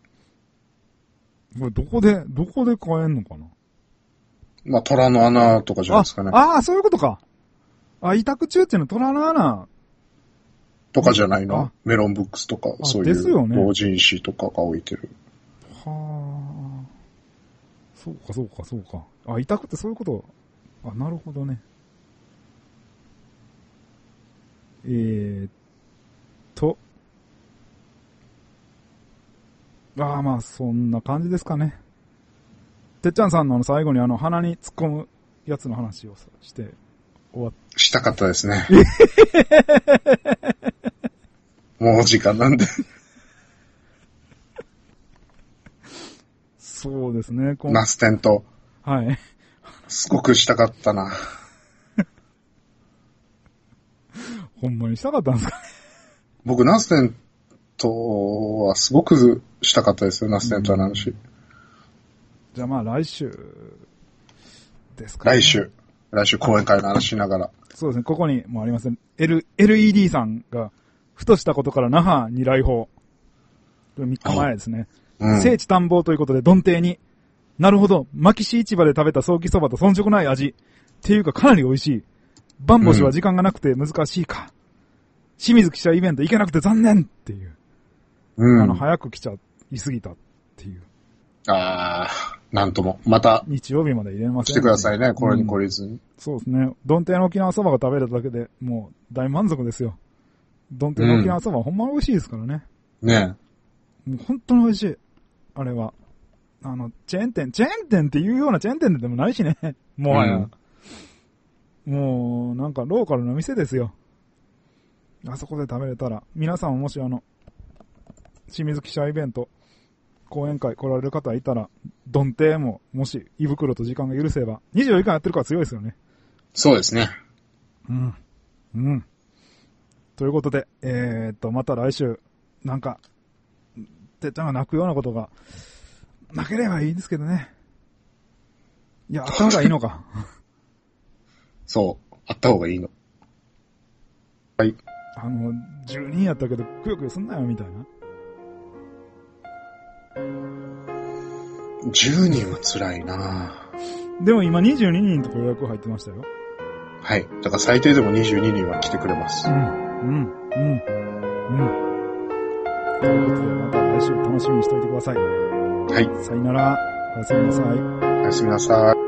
これどこで、どこで買えんのかな？ まあ、虎の穴とかじゃないですかね。 ああ、そういうことか。あ、委託中っていうのは虎の穴。 とかじゃないの？メロンブックスとか、そういう同人誌とかが置いてる。 はあ。そうか、そうか、そうか。あ、委託ってそういうこと。あ、なるほどね。えーっと。ああ、まあ、そんな感じですかね。てっちゃんさんの最後にあの、鼻に突っ込むやつの話をして終わっしたかったですね。もう時間なんで。 そうですね。 ナステンと。 はい。 すごくしたかったな。 ほんまにしたかったんですかね。 僕、ナステンとはすごくしたかったですよ、ナステンとの話。うん、 じゃあまあ来週ですかね。 来週。来週講演会の話しながら。 そうですね、ここにもありますね。L、エルイーディー さんが、ふとしたことから那覇に来訪。みっかまえですね。うん、聖地探訪ということで、鈍亭に。なるほど。牧師市場で食べたソーキそばと遜色ない味。っていうかかなり美味しい。バンボシは時間がなくて難しいか。うん、清水記者イベント行けなくて残念っていう。うん、あの、早く来ちゃいすぎたっていう。 ああ、なんとも。また。 日曜日まで入れません、 来てくださいね、これに懲りずに、うん。 そうですね。鈍亭の沖縄そばが食べれただけでもう大満足ですよ。鈍亭の沖縄そばはほんま美味しいですからね。 ねえ。もう本当に美味しい。 あれは。あの、チェーン店、チェーン店っていうようなチェーン店でもないしね。もはや。うん、もう、なんかローカルな店ですよ。あそこで食べれたら、皆さんももしあの、清水記者イベント、講演会来られる方いたら、ドンテも、もし、胃袋と時間が許せば、にじゅうよじかんやってるから強いですよね。 そうですね。 うん。うん。ということで、えーっと、また来週、なんか、てっちゃんが泣くようなことが、なければいいですけどね。いや、あった方がいいのか。 そう。あった方がいいの。はい。 あの、じゅうにんやったけど、くよくよすんなよ、みたいな。 じゅうにんは辛いなでも今にじゅうににんとか予約入ってましたよ。 はい。だから最低でもにじゅうににんは来てくれます。 うん。うん。うん。うん。ということで、また来週楽しみにしておいてください。 はい。 さよなら。おやすみなさい。 おやすみなさい。